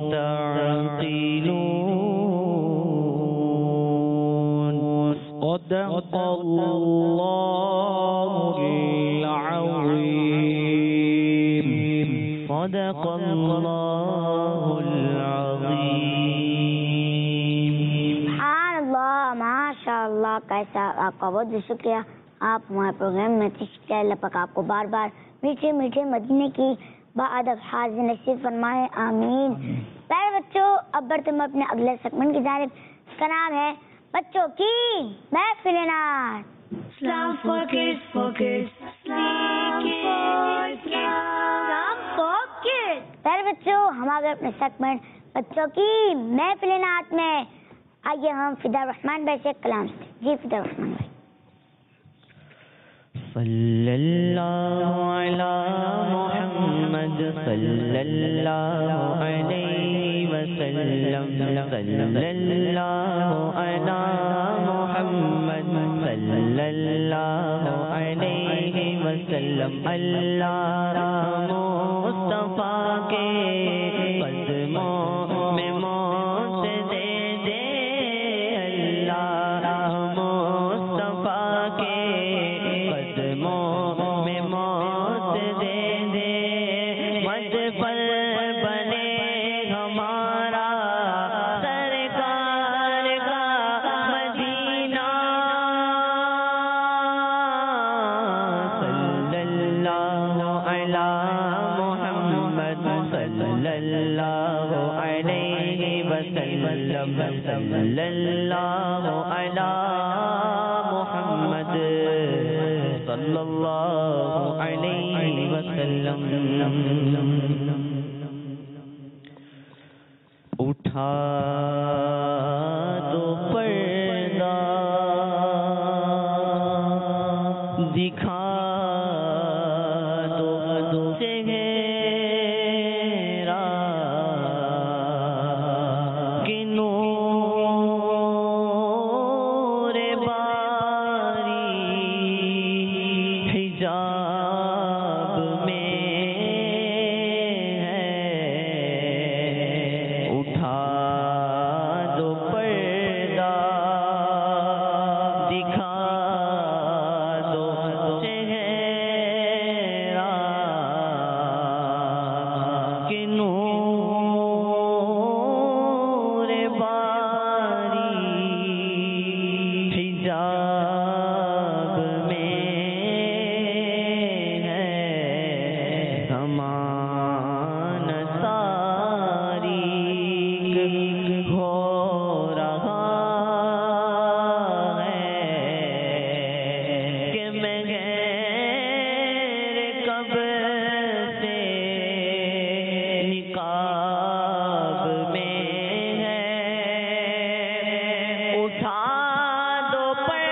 تعقلون صدق الله العظيم. صدق الله العظيم. سبحان اللہ، ماشاء اللہ، کیسا آپ کا بہت بہت شکریہ. آپ ہمارے پروگرام میں تشریف لائے. اللہ پاک آپ کو بار بار میٹھے میٹھے مدینے کی بادب حاضر نصیب فرمائے، آمین. پیارے بچوں، اب بڑھتے ہم اپنے اگلے سیگمنٹ کی جانب. اس کا نام ہے بچوں کی محفل نعت. Islam for kids, for kids. Islam for kids. پیارے بچوں، ہم آ گئے اپنے سیگمنٹ بچوں کی محفل نعت میں. آئیے ہم فدا الرحمان بھائی سے کلام سے. جی فدا الرحمان بھائی. صلی اللہ علی محمد صلی اللہ علیہ وسلم صلی اللہ علی محمد صلی اللہ علیہ وسلم اللہ مصطفیٰ کے قدموں میں موت دے دے اللہ مصطفیٰ کے قدموں میں موت دے دے مجھ پر بنے ہمارا سرکار کا مدینہ صلی اللہ علی محمد صلی اللہ علیہ وسلم صلی اللہ علی محمد صلی اللہ علیہ وسلم اٹھا تو پردہ دکھا تو چہرہ کہ نور باری حجاب میں ہے اٹھا دو پردہ دکھا دو چہرہ کہ نور باری حجاب میں ہے زمان تاریک ہو رہا ہے کہ میں غیر قبر سے نقاب میں ہے اٹھا دو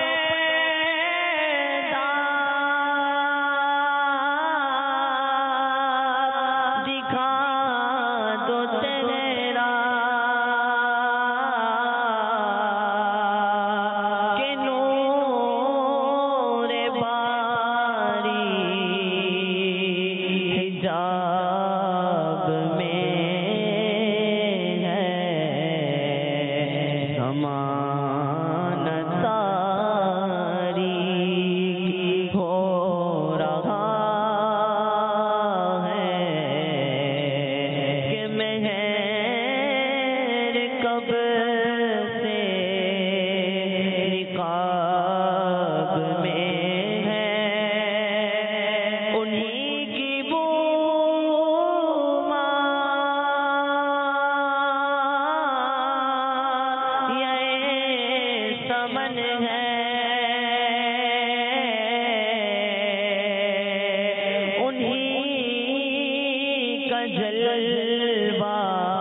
پردہ دکھا دو چہرہ کہ نور باری حجاب میں ہے زمان تاریک ہو رہا ہے کہ میں غیر قبر سے نقاب میں ہے انہی کی بو یہ سمن ہے انہی کا جلوہ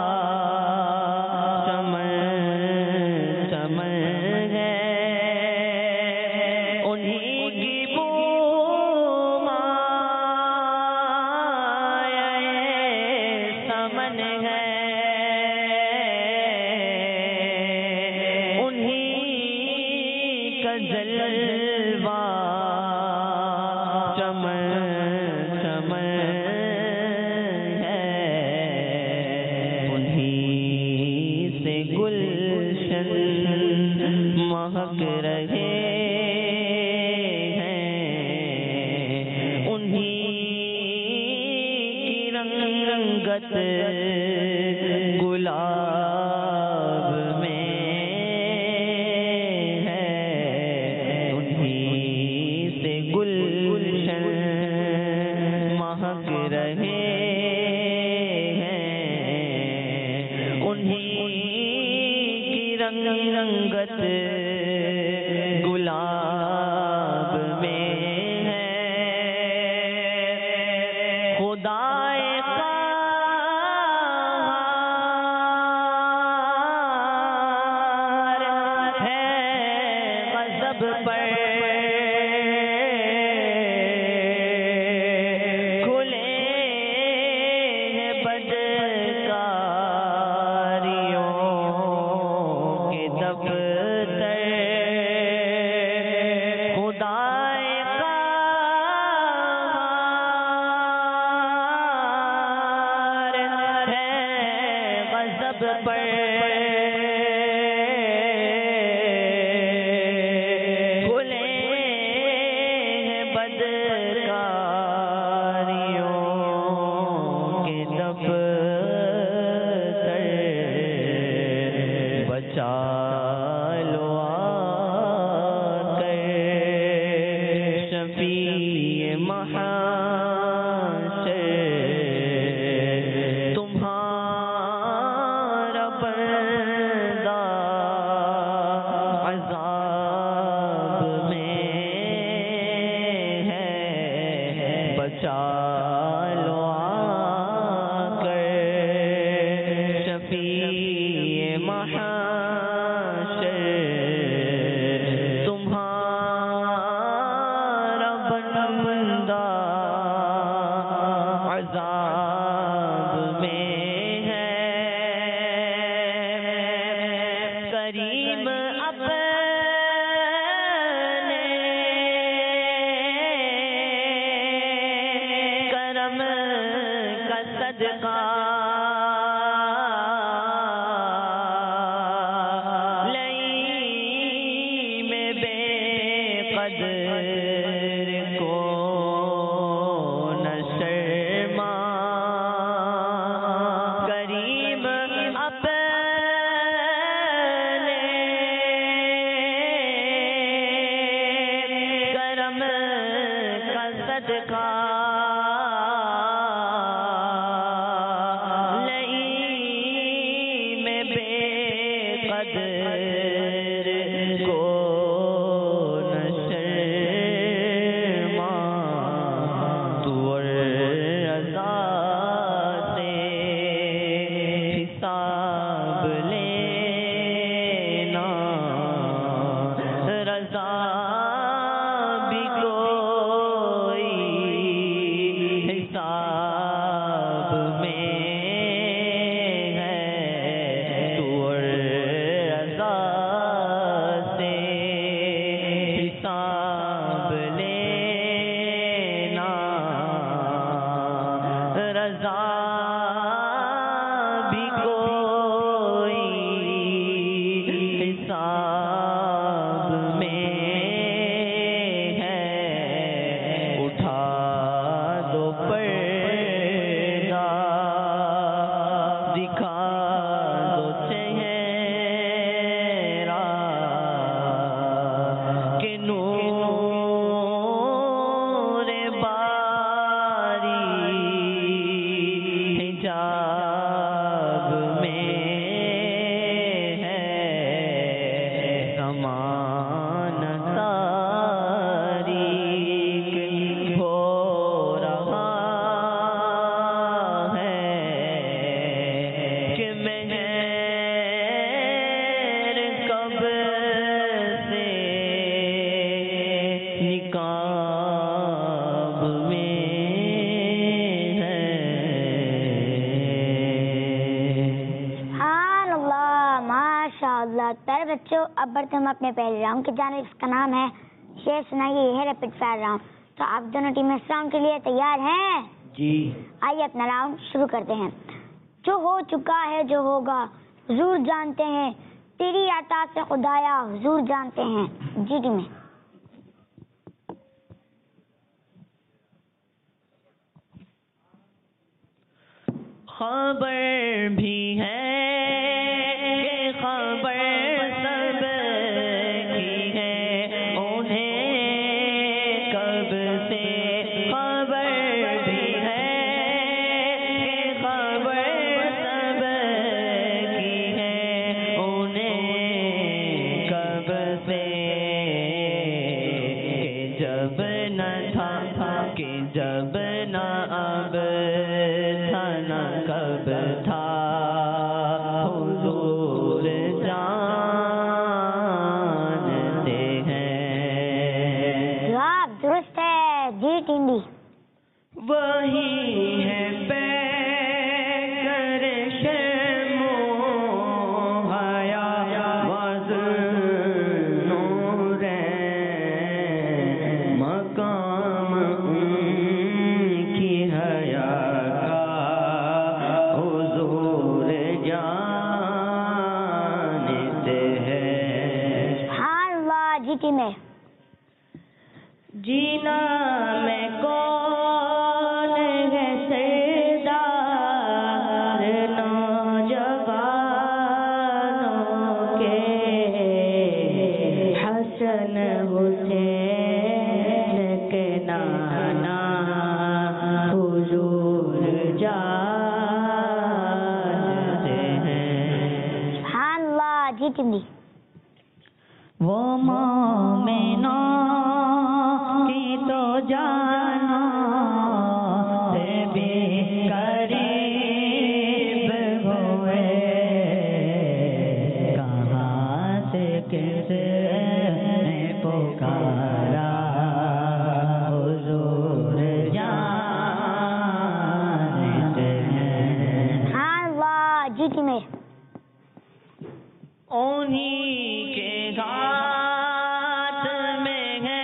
چمن چمن ہے انہی کی بو سمن ہے انہی کا جلوہ چمن چمن ہے انہی سے گلشن مہک رہے ہیں انہی کی رنگ رنگت گلاب میں ہے انہی سے گلشن مہک رہے ہیں انہی کی رنگ رنگت گلاب میں ہے خدائے قہار ہے غضب پر صدقہ لئی میں بے قدر کو نہ شرما کریم اپنے کرم کا صدقہ بچوں اب بڑھتے ہم اپنے پہلے راؤنڈ کی جانب. اس کا نام ہے شعر سنائیے. یہ ہے ریپڈ فائر راؤنڈ. تو آپ دونوں ٹیمیں اس راؤنڈ کے لیے تیار ہیں؟ جی. آئیے اپنا راؤنڈ شروع کرتے ہیں. جو ہو چکا ہے جو ہوگا حضور جانتے ہیں, تیری عطا سے خدایا حضور جانتے ہیں. جی ٹیمیں. خبر بھی ہے جب نہ اب تھا نہ کب تھا حضور جانتے ہیں. جواب درست ہے. جی ٹنڈی. وہی ہے بے کر شرم و حیا وزن نورین مقام میں جینا میں کون ہے سردار نوجوانوں کے حسن حسین کے نانا حضور جانتے ہیں. سبحان اللہ. جی ٹنڈی. وہ مومنوں کی تو جانو سے بھی قریب ہوئے, کہاں سے کس نے پکارا حضور جانتے ہیں. سبحان اللہ. جی ٹیمیں. انہیں کے ہاتھ میں ہے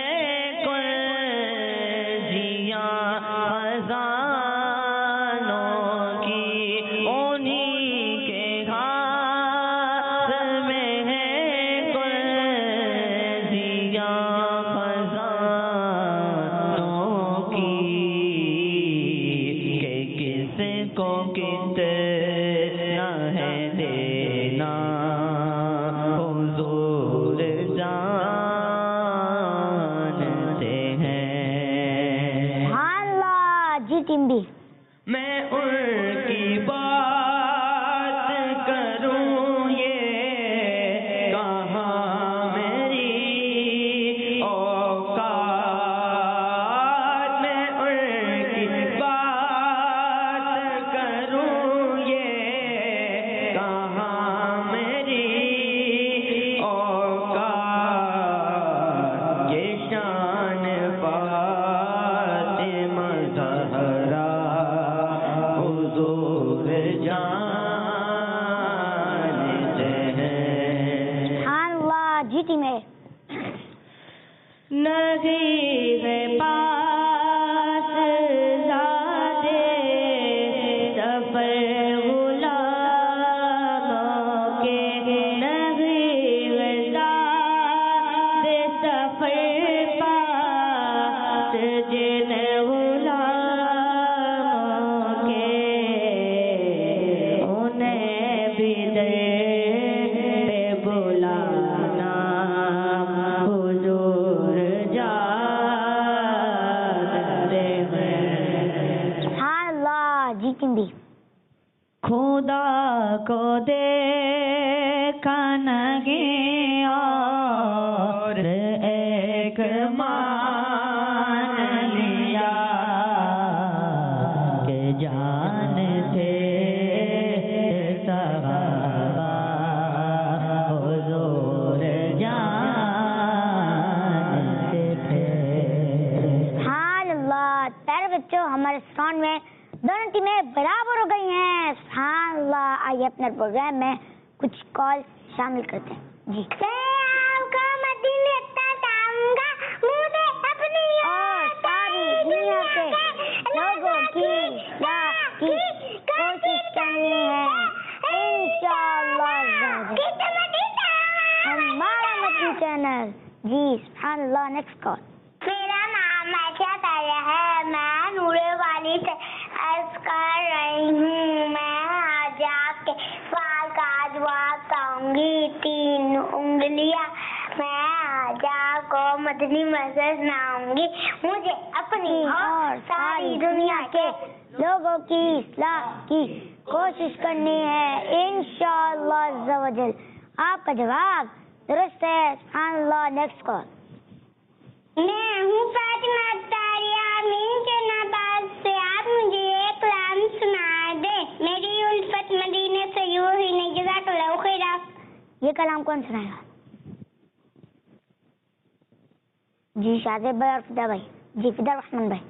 کنجیاں خزانوں کی, ٹیم بھی. میں ان کی بات کروں یہ کہاں میری اوقات، میں ان کی بات کروں یہ کہاں میری اوقات، یہ شان فاطمہ زہرا حضور جانتے ہیں. سبحان اللہ. جی ٹیم اے. نہیں ہے پاس زادے سفر غلاموں کے، نہیں ہے زادے سفر پاس جن غلاموں کے، انہیں بھی دے پہ بلانا حضور جانتے ہیں. سبحان اللہ. جی ٹیم بھی. خدا کو دیکھا نہیں اور ایک مان لیا کہ جان تھے صحابہ حضور جانتے تھے. سبحان اللہ. پیارے بچوں، ہمارے ساؤنڈ میں دونوں ٹیمیں برابر ہو گئی ہیں. سبحان اللہ. آئیے اپنے پروگرام میں کچھ کال شامل کرتے ہیں. جی. اور ساری دنیا کے لوگوں کی اصلاح کی کوشش کرنی ہے انشاءاللہ. ہمارا مدنی چینل. جی سبحان اللہ. Next call. میرا نام عائشہ طاہرہ ہے. میں نور والی سے عرض کر رہی ہوں. میں آج آپ کے سوال کا جواب کہوں گی. تین انگلیاں. میں آج آپ کو مدنی مسئلہ سناؤں گی. مجھے اپنی اور ساری دنیا کے لوگوں کی اصلاح کی کوشش کرنی ہے انشاءاللہ عز و جل. آپ کا جواب درست ہے. سبحان اللہ. Next call. میں ہوں فاطمہ طاہرہ امین کے نواز سے. آپ مجھے ایک کلام سنا دیں. میری الفت مدینے سے یوں ہی نہیں. جزاک اللہ خیرا. یہ کلام کون سنائے گا؟ جی شاذیب بھائی اور فدا بھائی. جی فدا رحمان بھائی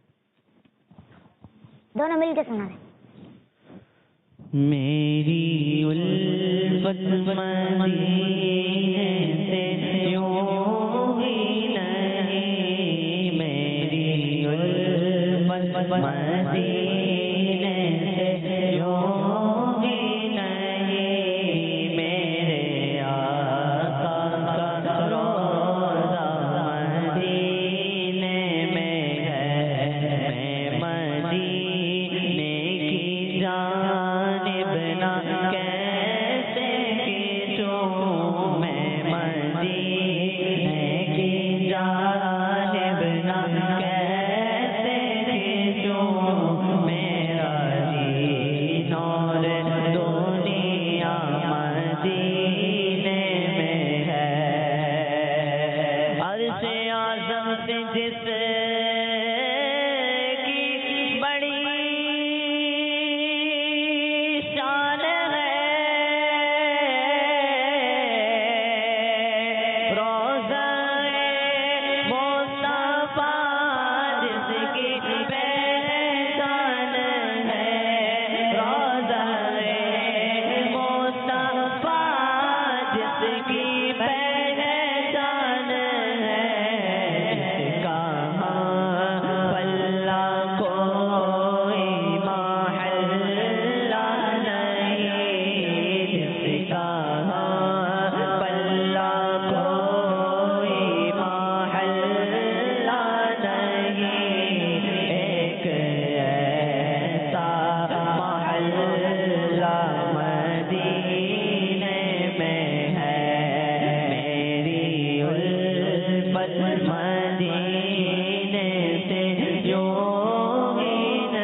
دونوں مل کے سنا دیں. میری الفت مدینے سے یوں ہی نہیں، میری الفت مدینے سے یوں ہی نہیں، میرے آقا کا روضہ مدینے میں ہے. میں مدینے کی جانب نہ کیسے کھینچوں، میں مدینے کی جانب نہ کیسے کھینچوں، میرا دین اور دنیا مدینے میں ہے. عرش اعظم سے جس کی بڑی شان ہے، روضہ مصطفیٰ جس کی پہچان ہے، روضہ مصطفیٰ جس کی پہچان ہے. کہاں پلہ کوئی محلہ نہیں، جس کہاں پلہ کوئی محلہ نہیں، ایک ایسا محلہ مدینے میں ہے. میری الفت مدینے سے یوں ہی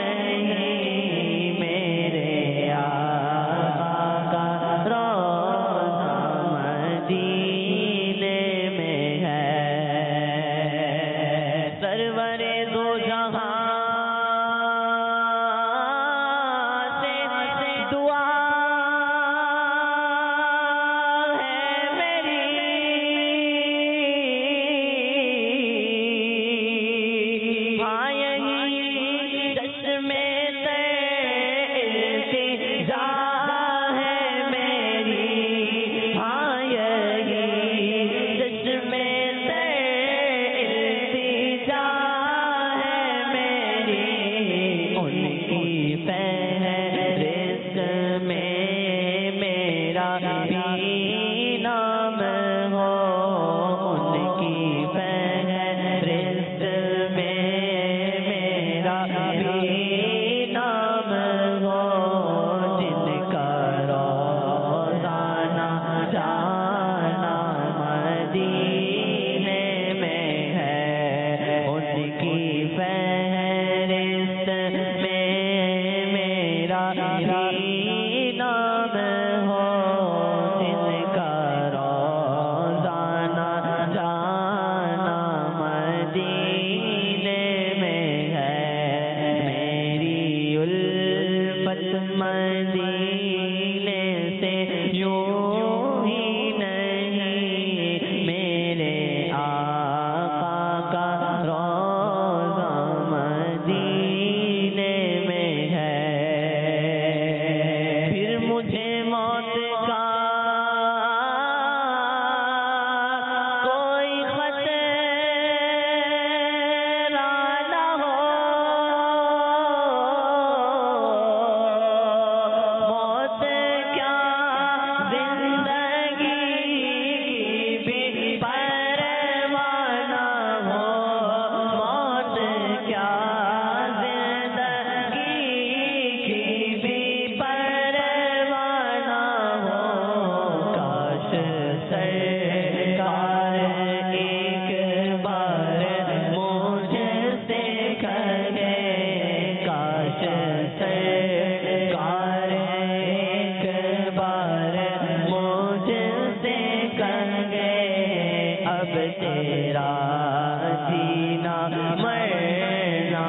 تیرا جینا مرنا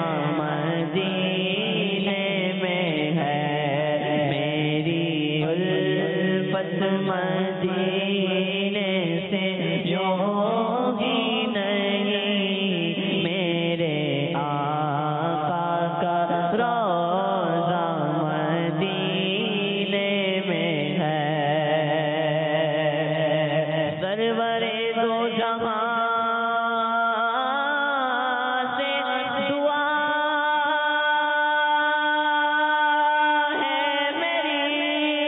مدینے میں ہے، میری الفت مدینے سے یوگی نہیں، میرے آقا کا روضہ مدینے میں ہے، سرور دو جہاں سے دعا ہے میری،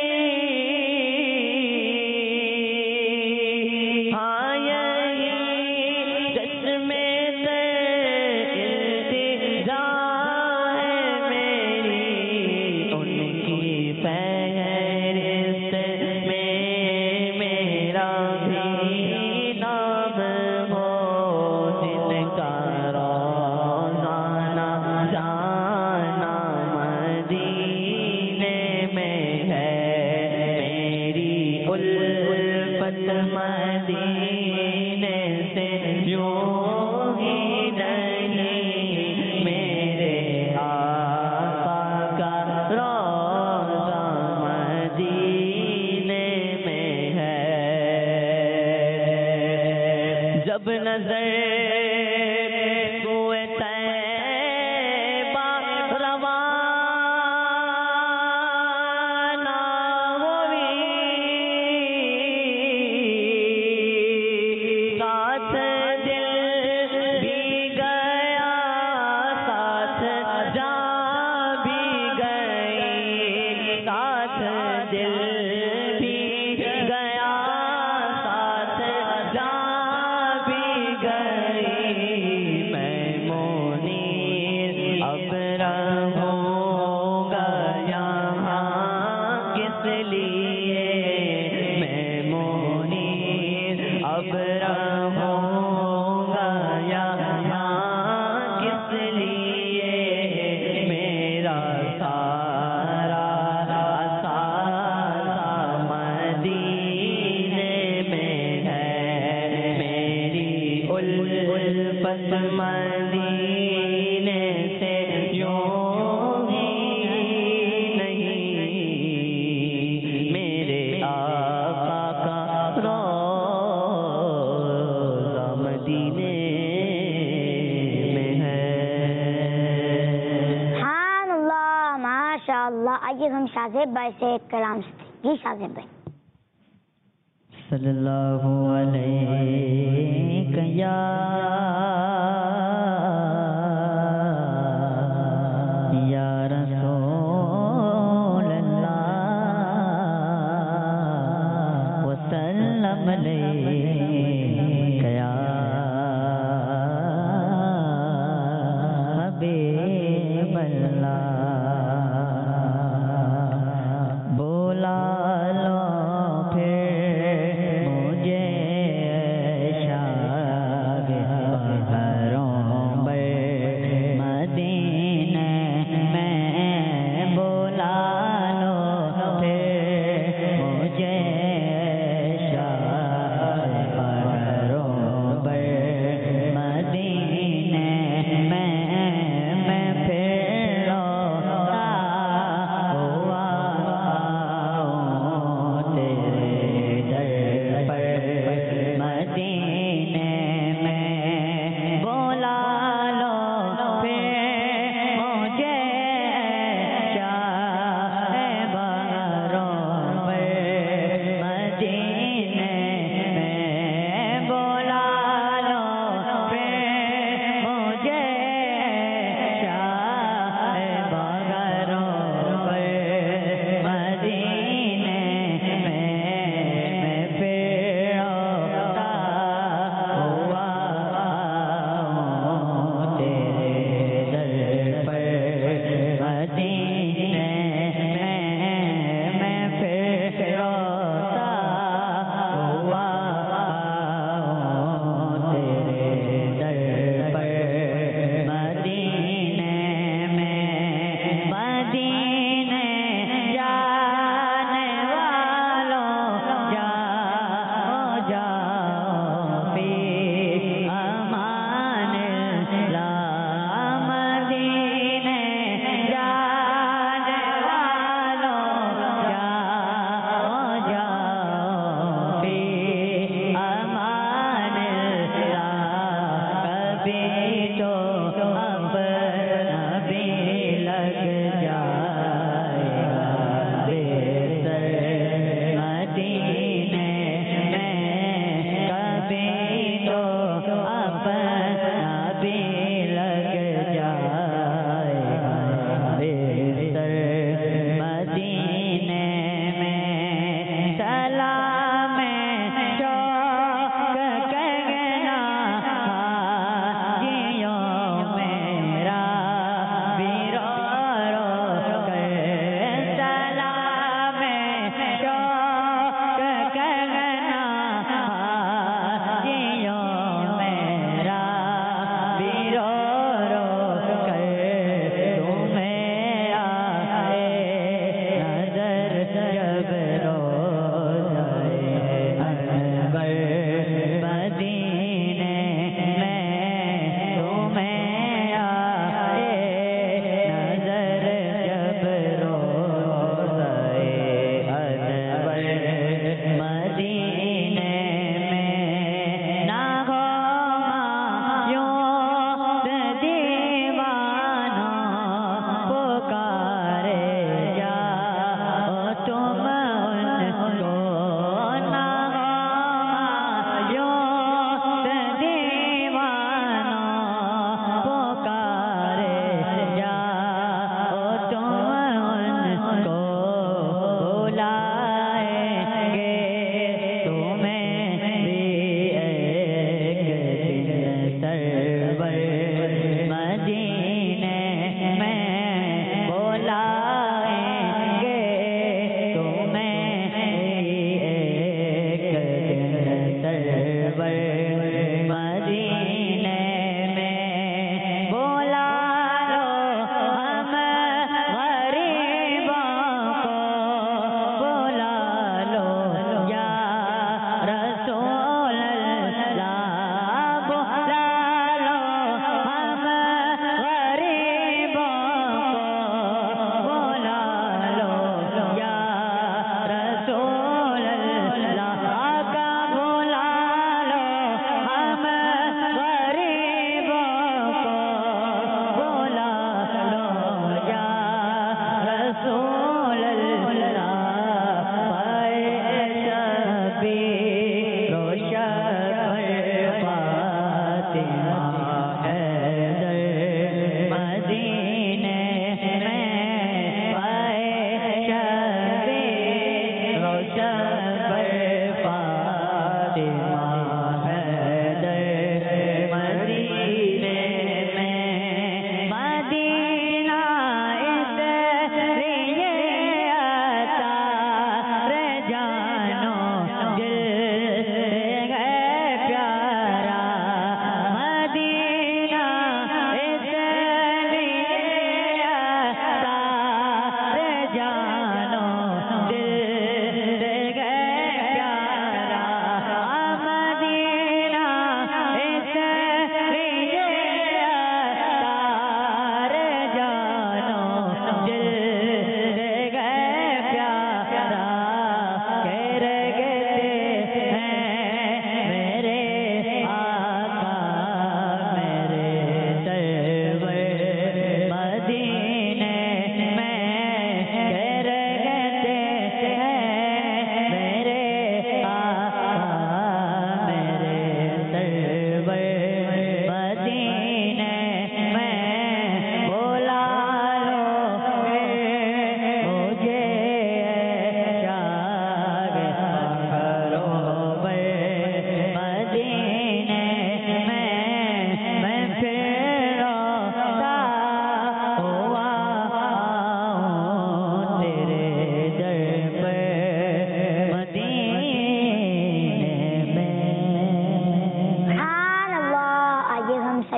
ہاں یہی چشمے سے التجا ہے میری، ان کی فہرست میں میرا بھی نام ہو، جن کا روزانہ جانا مدینے میں ہے، میری الفت مدینے سے یوں ہی نہیں، میرے آقا کا روضہ مدینے میں ہے، جب نظر کوئے طیبہ روانہ ہوئی، ساتھ دل بھی گیا ساتھ جان بھی گئی، ساتھ دل بھی گیا ساتھ جان بھی گئی، میں منیر اب رہوں گا یہاں کس لیے، میں منیر اب رہوں گا یہاں کس لیے، میرا سارا سارا مدینے میں ہے، میری الفت مدینے سے یوں ہی نہیں، میرے آقا کا روضہ مدینے میں ہے۔ سبحان اللہ، ماشاء اللہ۔ آئیے ہم شاہزیب بھائی سے ایک کلام سنتے ہیں۔ جی شاہزیب بھائی۔ صلی اللہ علیہ یا یا رسول اللہ وسلم علیہ یا حبیب اللہ، بولا لو پھر مجھے شاہ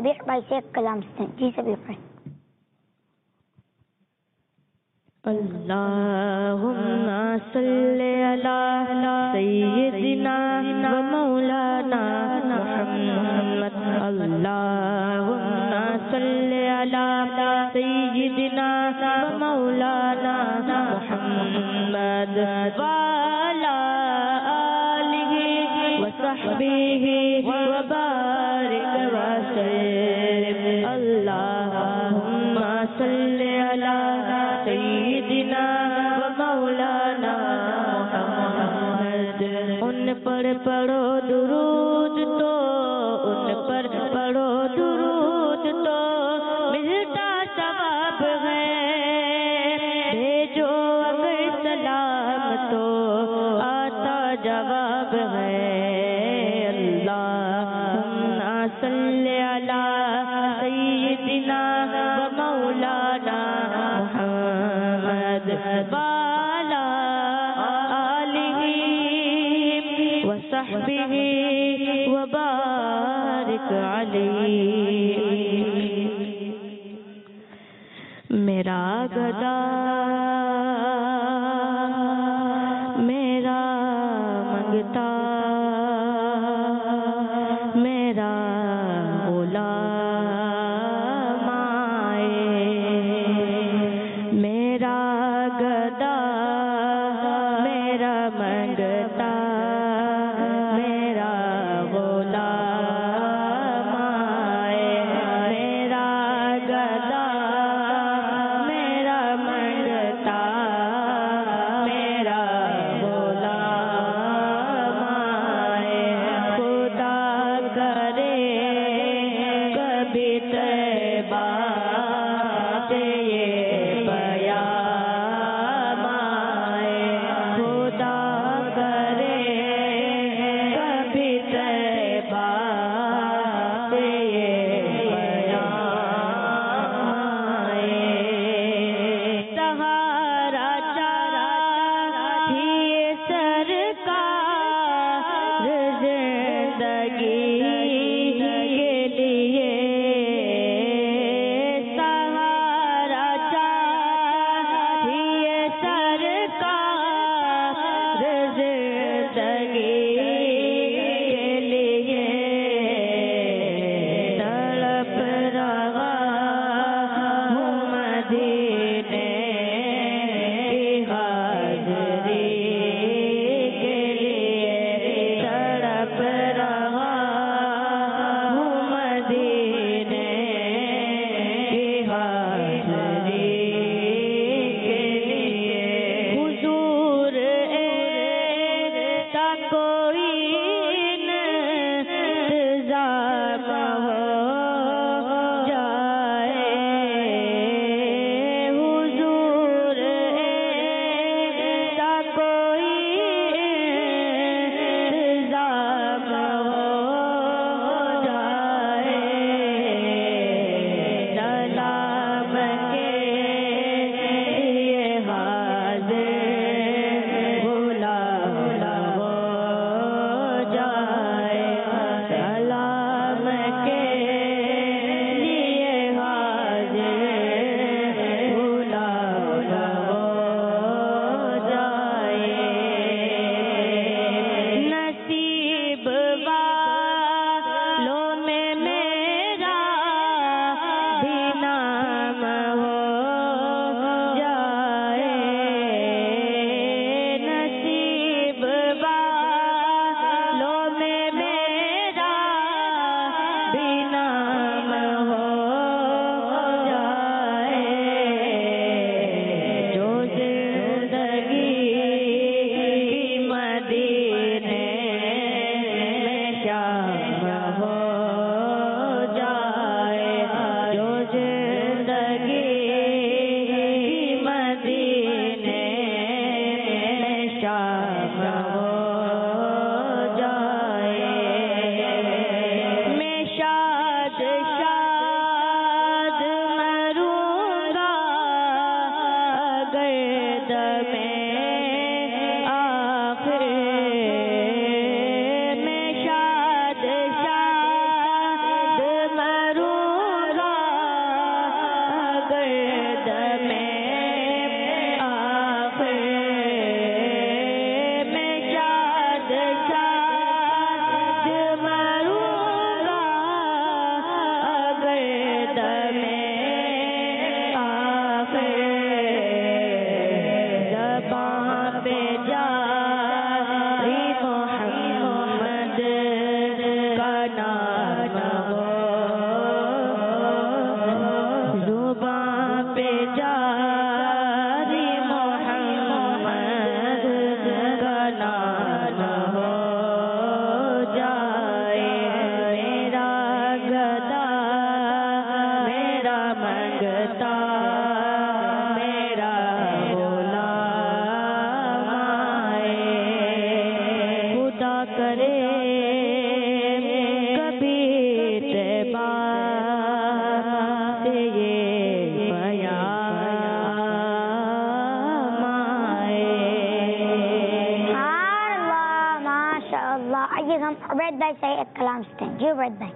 حبیب بھائی سے ایک کلام سنیں. جی سبھی پڑھیں. اللہم صلی علی سیدنا و مولانا محمد. اللہم صلی علی سیدنا و مولانا محمد وعلی آلہ و صحبہ و بارک وسلم. اللہم صلی علی سیدنا و مولانا محمد. ان پر پڑھو درود تو ان پر پڑھو درود تو ملتا ثواب ہے. بھیجو اگر سلام تو آتا جواب ہے. اللہم صلی علی سیدنا و مولانا محمد وعلی آلہ و صحبہ و بارک علیہ. میرا گدا میرا منگتا میرا غلام آئے. میرا گدا میرا منگتا میرا غلام آئے. میرا گدا میرا منگتا میرا غلام آئے. خدا کرے کبھی طیبہ سے یہ پیام آئے. خدا کرے کبھی طیبہ سے یہ پیام آئے. سہارا چارہ تھی سرکار زندگی کے لیے. سہارا چارہ تھی سرکار زندگی کے لیے. تڑپ رہا ہوں مدینے کی حاضری کے لیے. تڑپ رہا ہوں مدینے کی حاضری کے لیے. حضور ایسا کوئی انتظام ہو جائے. حضور ایسا کوئی انتظام ہو جائے. سلام کے لیے حاضر غلام ہو جائے. سلام کے لیے حاضر غلام ہو جائے. نصیب والوں میں میرا بھی نام ہو جائے. نصیب والوں میں میرا بھی نام ہو جائے. جو زندگی کی مدینے میں شام ہو جائے. جو زندگی کی مدینے میں شام ہو جائے. میں شاد Jubaid bhai say ek kalam stand. Jubaid bhai.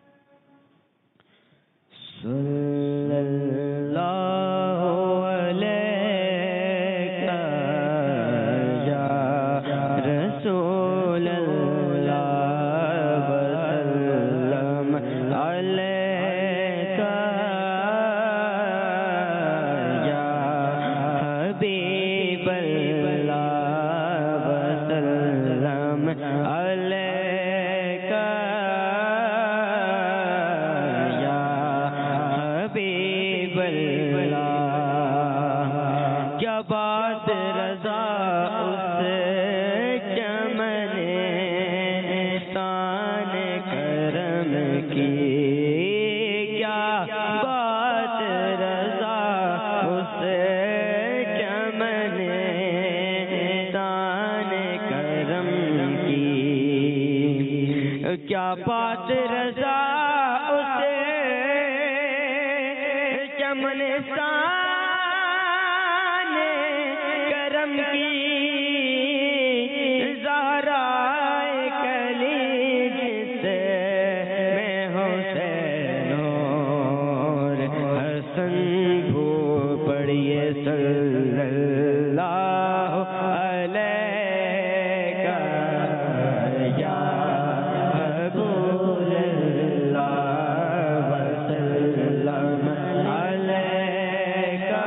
Sallallahu alayka ya Rasulallah wa sallam alayka ya Habiballah wa sallam alayka ya Habiballah. کیا بات رضا اس چمن شان کرم کی، کیا بات رضا اس چمن شان کرم کی، کیا بات رضا اس چمن شان کرم کی، زہرا کلی جس میں حسین اور حسن بھو پڑیے صلی اللہ علیہ یا حبیب اللہ وسلم علیکہ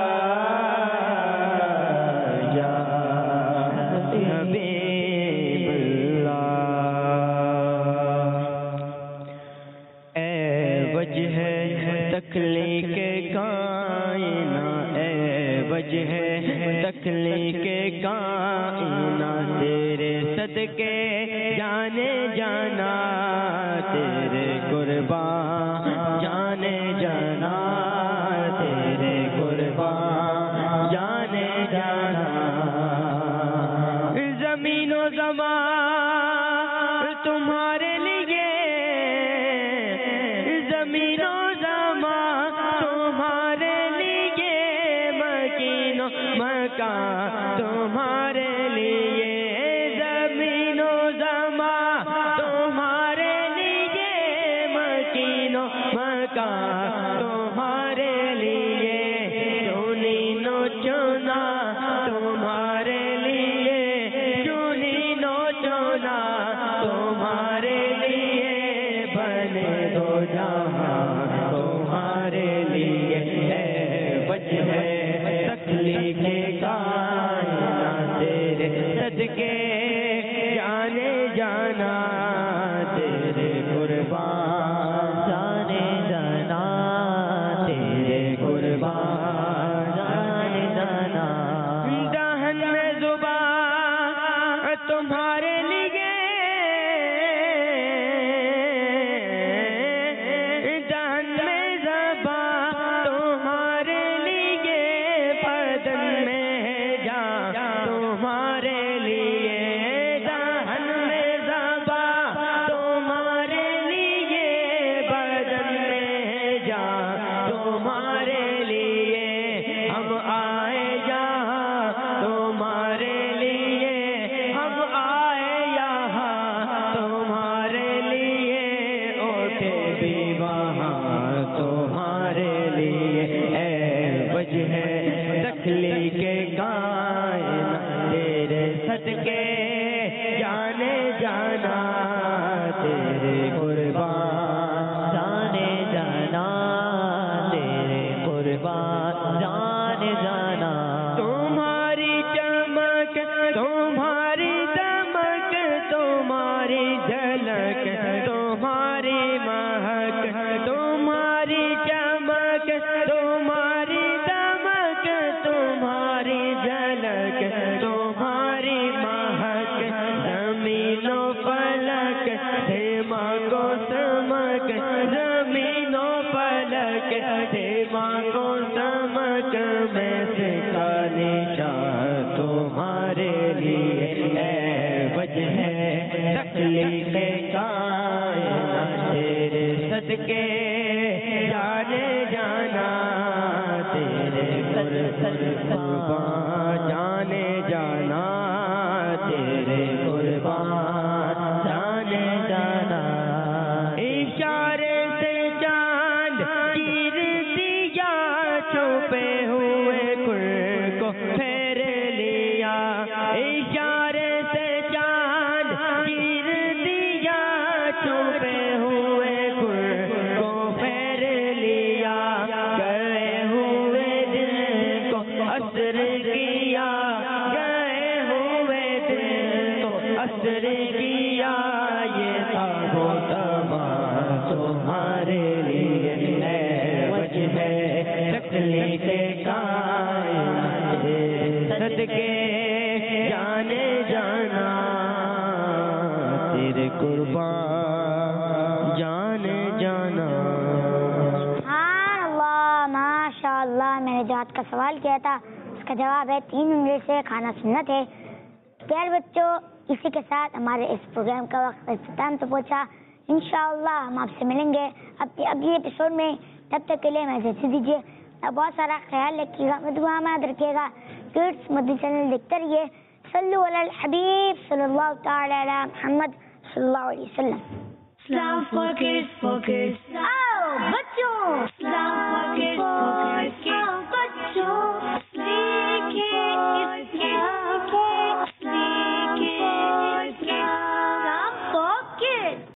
یا حبیب اللہ۔ اے وجہ تخلیق کائنات، اے وجہ تخلیق کائنات، تیرے صدقے جانے جانا، تیرے قربان جانے جانا، تیرے قربان جانے جانا۔ زمین و زمان تمہارے لیے، زمین و زمان تمہارے لیے، مکین و مکان تمہارے لیے، زمین و زمان تمہارے لیے، مکین و مکان تمہارے لیے، چنی نو چنا تمہارے لیے، چنی نو چنا تمہارے لیے، بنے دو جہاں تمہارے لیے۔ اے وجہ تخلیق کائنات، تیرے صدقے جانے جانا، تیرے قربان جانے جانا، تیرے قربان جانے جانا۔ دہن میں زبان تمہارے لیے، دہن میں زبان تمہارے لیے، بدن میں جان تمہارے لیے، دہن میں زبان تمہارے لیے، بدن میں جان تمہارے لیے، ہم آئے یہاں تمہارے لیے، ہم آئے یہاں تمہارے لیے، اٹھے بھی وہاں تمہارے لیے۔ اے وجہ تخلیق کائنات، تیرے صدقے جانے جانا، تیرے قربان جانے جانا، تیرے قربان جانے جانا۔ تمہاری چمک، تمہاری دمک، تمہاری جھلک، تمہاری مہک، تمہاری چمک، تمہاری دمک، تمہاری جھلک، تمہاری مہک، زمین و فلک تھے ماں کو سمک، زمین و فلک تھے ماں کو سمک، میں سے کا نشان تمہارے لیے۔ اے وجہ تخلیق کائنات، تیرے صدقے جانے جانا، تیرے قربان جانے جانا، تیرے قربان جانے بات کا سوال کیا تھا، اس کا جواب ہے تین انگلی سے کھانا سنت ہے۔ پیارے بچوں، اسی کے ساتھ ہمارے اس پروگرام کا وقت اختتام سے پہنچا۔ انشاءاللہ ہم آپ سے ملیں گے اپنے اگلے ایپیسوڈ میں، تب تک کے لیے میں اجازت دیجیے، بہت سارا خیال رکھیے گا، دعا میں یاد رکھیے گا، کڈس مدنی چینل دیکھتے رہیے۔ صلو علی الحبیب صلی اللہ تعالی علی محمد صلی اللہ علیہ وسلم۔ Islam for kids, for kids. آؤ بچوں